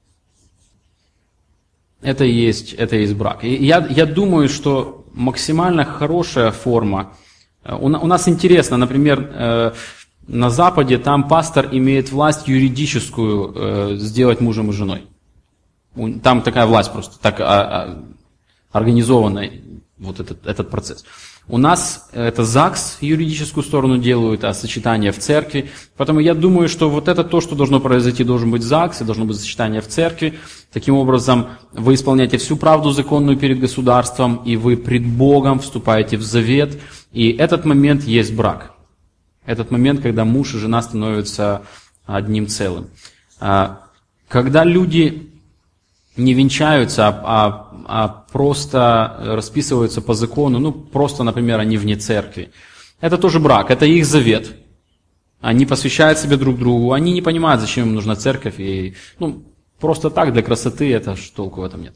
Это и есть, это и есть брак. И я, я думаю, что максимально хорошая форма. У, у нас интересно, например, э, на Западе там пастор имеет власть юридическую э, сделать мужем и женой. Там такая власть просто, так а, а, организованная вот этот, этот процесс. У нас это ЗАГС юридическую сторону делают, а сочетание в церкви. Поэтому я думаю, что вот это то, что должно произойти, должен быть ЗАГС, и должно быть сочетание в церкви. Таким образом, вы исполняете всю правду законную перед государством, и вы пред Богом вступаете в завет. И этот момент есть брак. Этот момент, когда муж и жена становятся одним целым. Когда люди не венчаются, а, а, а просто расписываются по закону, ну, просто, например, они вне церкви. Это тоже брак, это их завет. Они посвящают себя друг другу, они не понимают, зачем им нужна церковь. И, ну, просто так, для красоты, это ж толку в этом нет.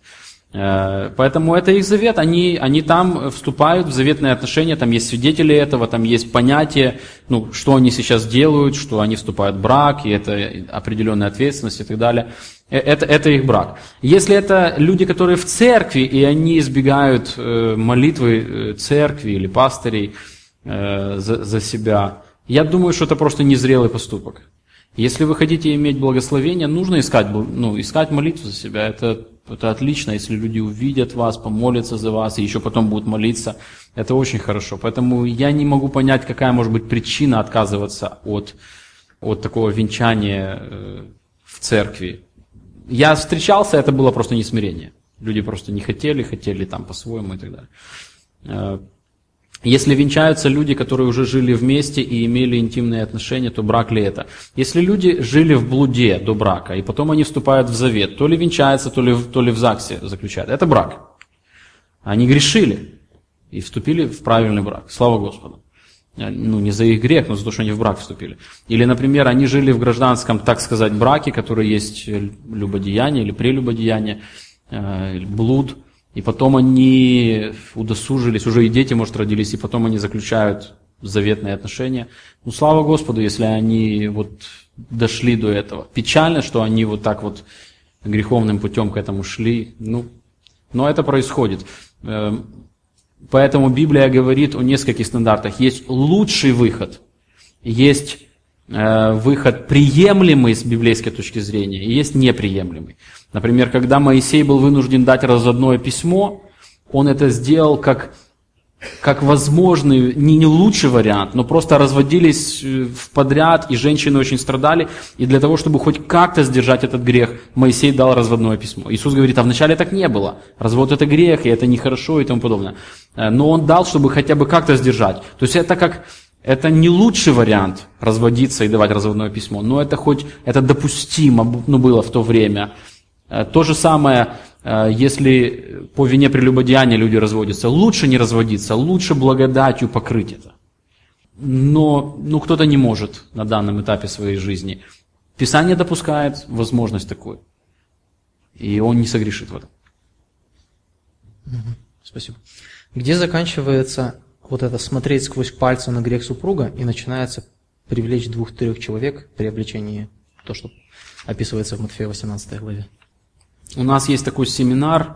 Поэтому это их завет, они, они там вступают в заветные отношения, там есть свидетели этого, там есть понятие, ну, что они сейчас делают, что они вступают в брак, и это определенная ответственность и так далее. Это, это их брак. Если это люди, которые в церкви, и они избегают молитвы церкви или пастырей за, за себя, я думаю, что это просто незрелый поступок. Если вы хотите иметь благословение, нужно искать, ну, искать молитву за себя. Это, это отлично, если люди увидят вас, помолятся за вас, и еще потом будут молиться. Это очень хорошо. Поэтому я не могу понять, какая может быть причина отказываться от, от такого венчания в церкви. Я встречался, это было просто несмирение. Люди просто не хотели, хотели там по-своему и так далее. Если венчаются люди, которые уже жили вместе и имели интимные отношения, то брак ли это? Если люди жили в блуде до брака, и потом они вступают в завет, то ли венчаются, то ли, то ли в ЗАГСе заключают. Это брак. Они грешили и вступили в правильный брак. Слава Господу. Ну, не за их грех, но за то, что они в брак вступили. Или, например, они жили в гражданском, так сказать, браке, который есть любодеяние или прелюбодеяние, э, блуд. И потом они удосужились, уже и дети, может, родились, и потом они заключают заветные отношения. Ну, слава Господу, если они вот дошли до этого. Печально, что они вот так вот греховным путем к этому шли. Ну, но это происходит. Поэтому Библия говорит о нескольких стандартах. Есть лучший выход, есть выход приемлемый с библейской точки зрения, и есть неприемлемый. Например, когда Моисей был вынужден дать разводное письмо, он это сделал как, как возможный, не, не лучший вариант, но просто разводились в подряд, и женщины очень страдали, и для того, чтобы хоть как-то сдержать этот грех, Моисей дал разводное письмо. Иисус говорит, а вначале так не было, развод это грех, и это нехорошо, и тому подобное. Но он дал, чтобы хотя бы как-то сдержать. То есть это как... Это не лучший вариант разводиться и давать разводное письмо, но это хоть это допустимо, ну, было в то время. То же самое, если по вине прелюбодеяния люди разводятся. Лучше не разводиться, лучше благодатью покрыть это. Но ну, кто-то не может на данном этапе своей жизни. Писание допускает возможность такую, и он не согрешит в этом. Спасибо. Где заканчивается... вот это смотреть сквозь пальцы на грех супруга, и начинается привлечь двух-трех человек при обличении, то, что описывается в Матфея восемнадцатой главе. У нас есть такой семинар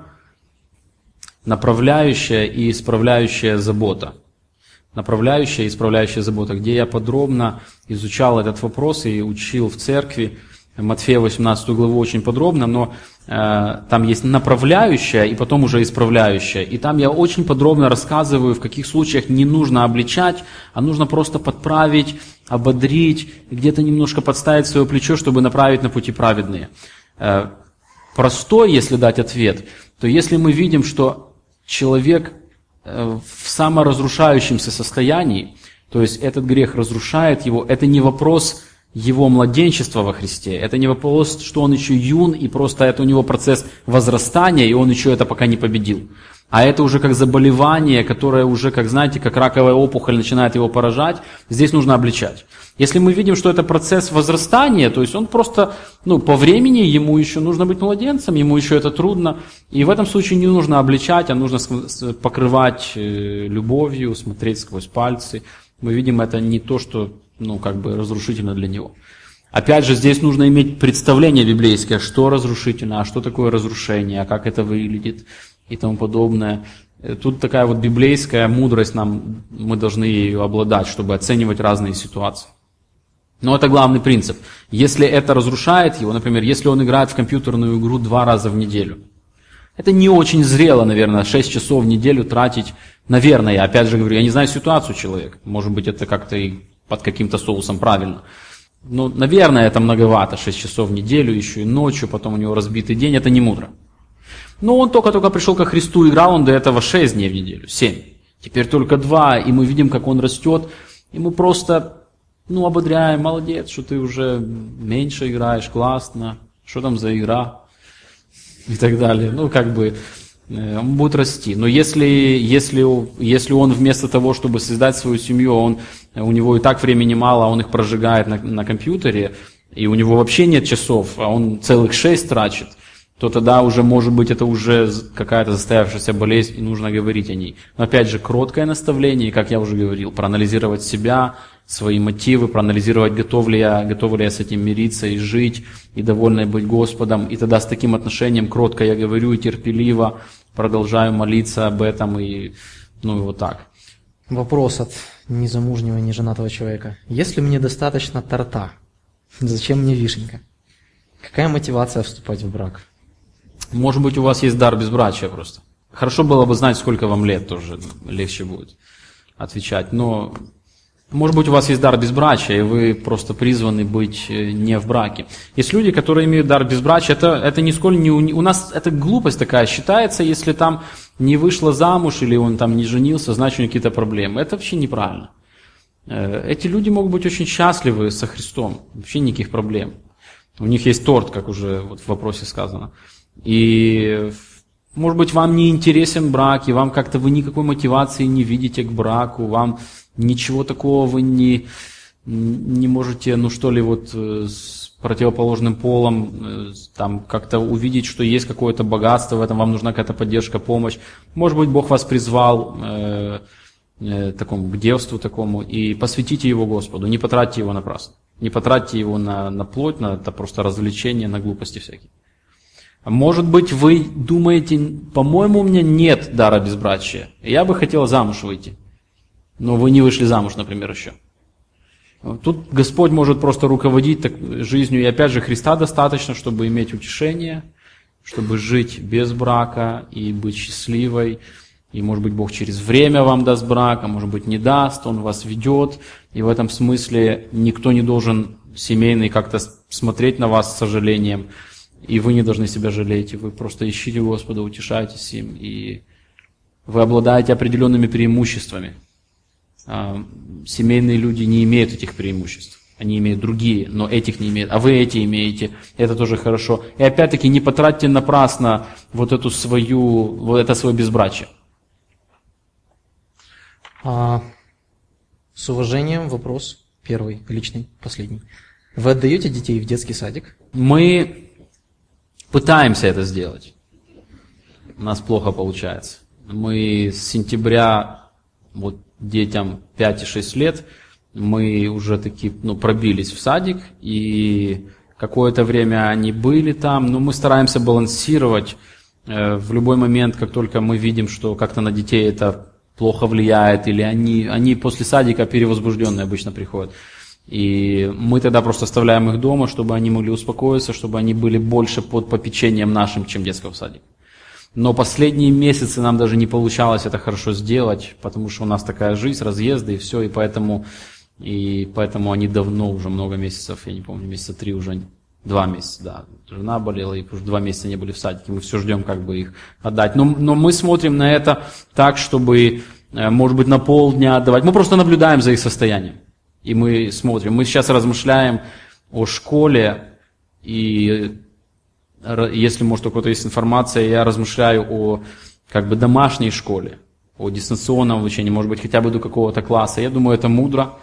«Направляющая и исправляющая забота». Направляющая и исправляющая забота, где я подробно изучал этот вопрос и учил в церкви Матфея восемнадцатую главу очень подробно, но э, там есть направляющая и потом уже исправляющая. И там я очень подробно рассказываю, в каких случаях не нужно обличать, а нужно просто подправить, ободрить, где-то немножко подставить свое плечо, чтобы направить на пути праведные. Э, простой, если дать ответ, то если мы видим, что человек э, в саморазрушающемся состоянии, то есть этот грех разрушает его, это не вопрос его младенчества во Христе. Это не вопрос, что он еще юн, и просто это у него процесс возрастания, и он еще это пока не победил. А это уже как заболевание, которое уже, как знаете, как раковая опухоль начинает его поражать. Здесь нужно обличать. Если мы видим, что это процесс возрастания, то есть он просто, ну, по времени ему еще нужно быть младенцем, ему еще это трудно. И в этом случае не нужно обличать, а нужно покрывать любовью, смотреть сквозь пальцы. Мы видим, это не то, что... ну, как бы разрушительно для него. Опять же, здесь нужно иметь представление библейское, что разрушительно, а что такое разрушение, а как это выглядит и тому подобное. Тут такая вот библейская мудрость, нам, мы должны ею обладать, чтобы оценивать разные ситуации. Но это главный принцип. Если это разрушает его, например, если он играет в компьютерную игру два раза в неделю, это не очень зрело, наверное, шесть часов в неделю тратить, наверное, я опять же говорю, я не знаю ситуацию человека, может быть, это как-то и под каким-то соусом правильно. Но, наверное, это многовато, шесть часов в неделю, еще и ночью, потом у него разбитый день, это не мудро. Но он только-только пришел ко Христу, играл он до этого шесть дней в неделю, семь. Теперь только два, и мы видим, как он растет, и мы просто, ну, ободряем, молодец, что ты уже меньше играешь, классно, что там за игра, и так далее. Ну, как бы... он будет расти. Но если, если, если он вместо того, чтобы создать свою семью, он, у него и так времени мало, он их прожигает на, на компьютере, и у него вообще нет часов, а он целых шесть трачет, то тогда уже, может быть, это уже какая-то застоявшаяся болезнь, и нужно говорить о ней. Но опять же, кроткое наставление, как я уже говорил, проанализировать себя, свои мотивы, проанализировать, готов ли я, готов ли я с этим мириться и жить, и довольно быть Господом. И тогда с таким отношением кротко я говорю и терпеливо продолжаю молиться об этом, и ну и вот так. Вопрос от незамужнего, неженатого человека. Если мне достаточно торта, зачем мне вишенка? Какая мотивация вступать в брак? Может быть, у вас есть дар безбрачия просто. Хорошо было бы знать, сколько вам лет, тоже легче будет отвечать. Но, может быть, у вас есть дар безбрачия, и вы просто призваны быть не в браке. Есть люди, которые имеют дар безбрачия, это, это нисколько не... У, у нас это глупость такая считается, если там не вышла замуж или он там не женился, значит, у него какие-то проблемы. Это вообще неправильно. Эти люди могут быть очень счастливы со Христом, вообще никаких проблем. У них есть торт, как уже вот в вопросе сказано. И, может быть, вам не интересен брак, и вам как-то вы никакой мотивации не видите к браку, вам ничего такого вы не, не можете, ну что ли, вот с противоположным полом там как-то увидеть, что есть какое-то богатство в этом, вам нужна какая-то поддержка, помощь. Может быть, Бог вас призвал э, э, такому, к девству такому, и посвятите его Господу, не потратьте его напрасно. Не потратьте его на, на плоть, на это просто развлечение, на глупости всякие. Может быть, вы думаете, по-моему, у меня нет дара безбрачия. Я бы хотел замуж выйти. Но вы не вышли замуж, например, еще. Тут Господь может просто руководить так, жизнью. И опять же, Христа достаточно, чтобы иметь утешение, чтобы жить без брака и быть счастливой. И, может быть, Бог через время вам даст брак, а может быть, не даст, Он вас ведет. И в этом смысле никто не должен семейный как-то смотреть на вас с сожалением. И вы не должны себя жалеть. Вы просто ищите Господа, утешайтесь им. И вы обладаете определенными преимуществами. Семейные люди не имеют этих преимуществ. Они имеют другие, но этих не имеют. А вы эти имеете. Это тоже хорошо. И опять-таки не потратьте напрасно вот эту свою, вот это свое безбрачие. А, с уважением вопрос первый, личный, последний. Вы отдаете детей в детский садик? Мы пытаемся это сделать. У нас плохо получается. Мы с сентября, вот детям пять и шесть лет, мы уже таки ну, пробились в садик, и какое-то время они были там, но мы стараемся балансировать. В любой момент, как только мы видим, что как-то на детей это плохо влияет, или они, они после садика перевозбужденные обычно приходят. И мы тогда просто оставляем их дома, чтобы они могли успокоиться, чтобы они были больше под попечением нашим, чем детского садика. Но последние месяцы нам даже не получалось это хорошо сделать, потому что у нас такая жизнь, разъезды и все, и поэтому, и поэтому они давно, уже много месяцев, я не помню, месяца три уже, два месяца, да, жена болела, и уже два месяца не были в садике, мы все ждем, как бы их отдать. Но, но мы смотрим на это так, чтобы, может быть, на полдня отдавать, мы просто наблюдаем за их состоянием. И мы смотрим, мы сейчас размышляем о школе, и если, может, у кого-то есть информация, я размышляю о как бы домашней школе, о дистанционном обучении, может быть, хотя бы до какого-то класса. Я думаю, это мудро.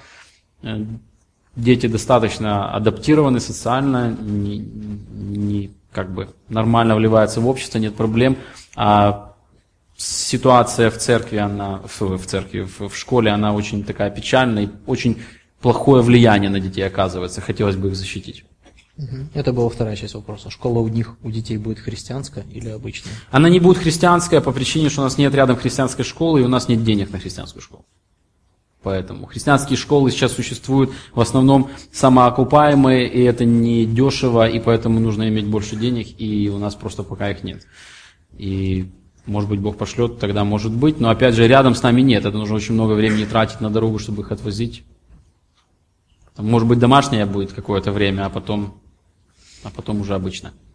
Дети достаточно адаптированы социально, не, не как бы нормально вливаются в общество, нет проблем. А ситуация в церкви, она, в, в церкви, в, в школе, она очень такая печальная, и очень плохое влияние на детей оказывается. Хотелось бы их защитить. Это была вторая часть вопроса. Школа у них, у детей будет христианская или обычная? Она не будет христианская по причине, что у нас нет рядом христианской школы, и у нас нет денег на христианскую школу. Поэтому христианские школы сейчас существуют в основном самоокупаемые, и это не дешево, и поэтому нужно иметь больше денег, и у нас просто пока их нет. И, может быть, Бог пошлет, тогда может быть, но опять же, рядом с нами нет. Это нужно очень много времени тратить на дорогу, чтобы их отвозить. Может быть, домашняя будет какое-то время, а потом, а потом уже обычная.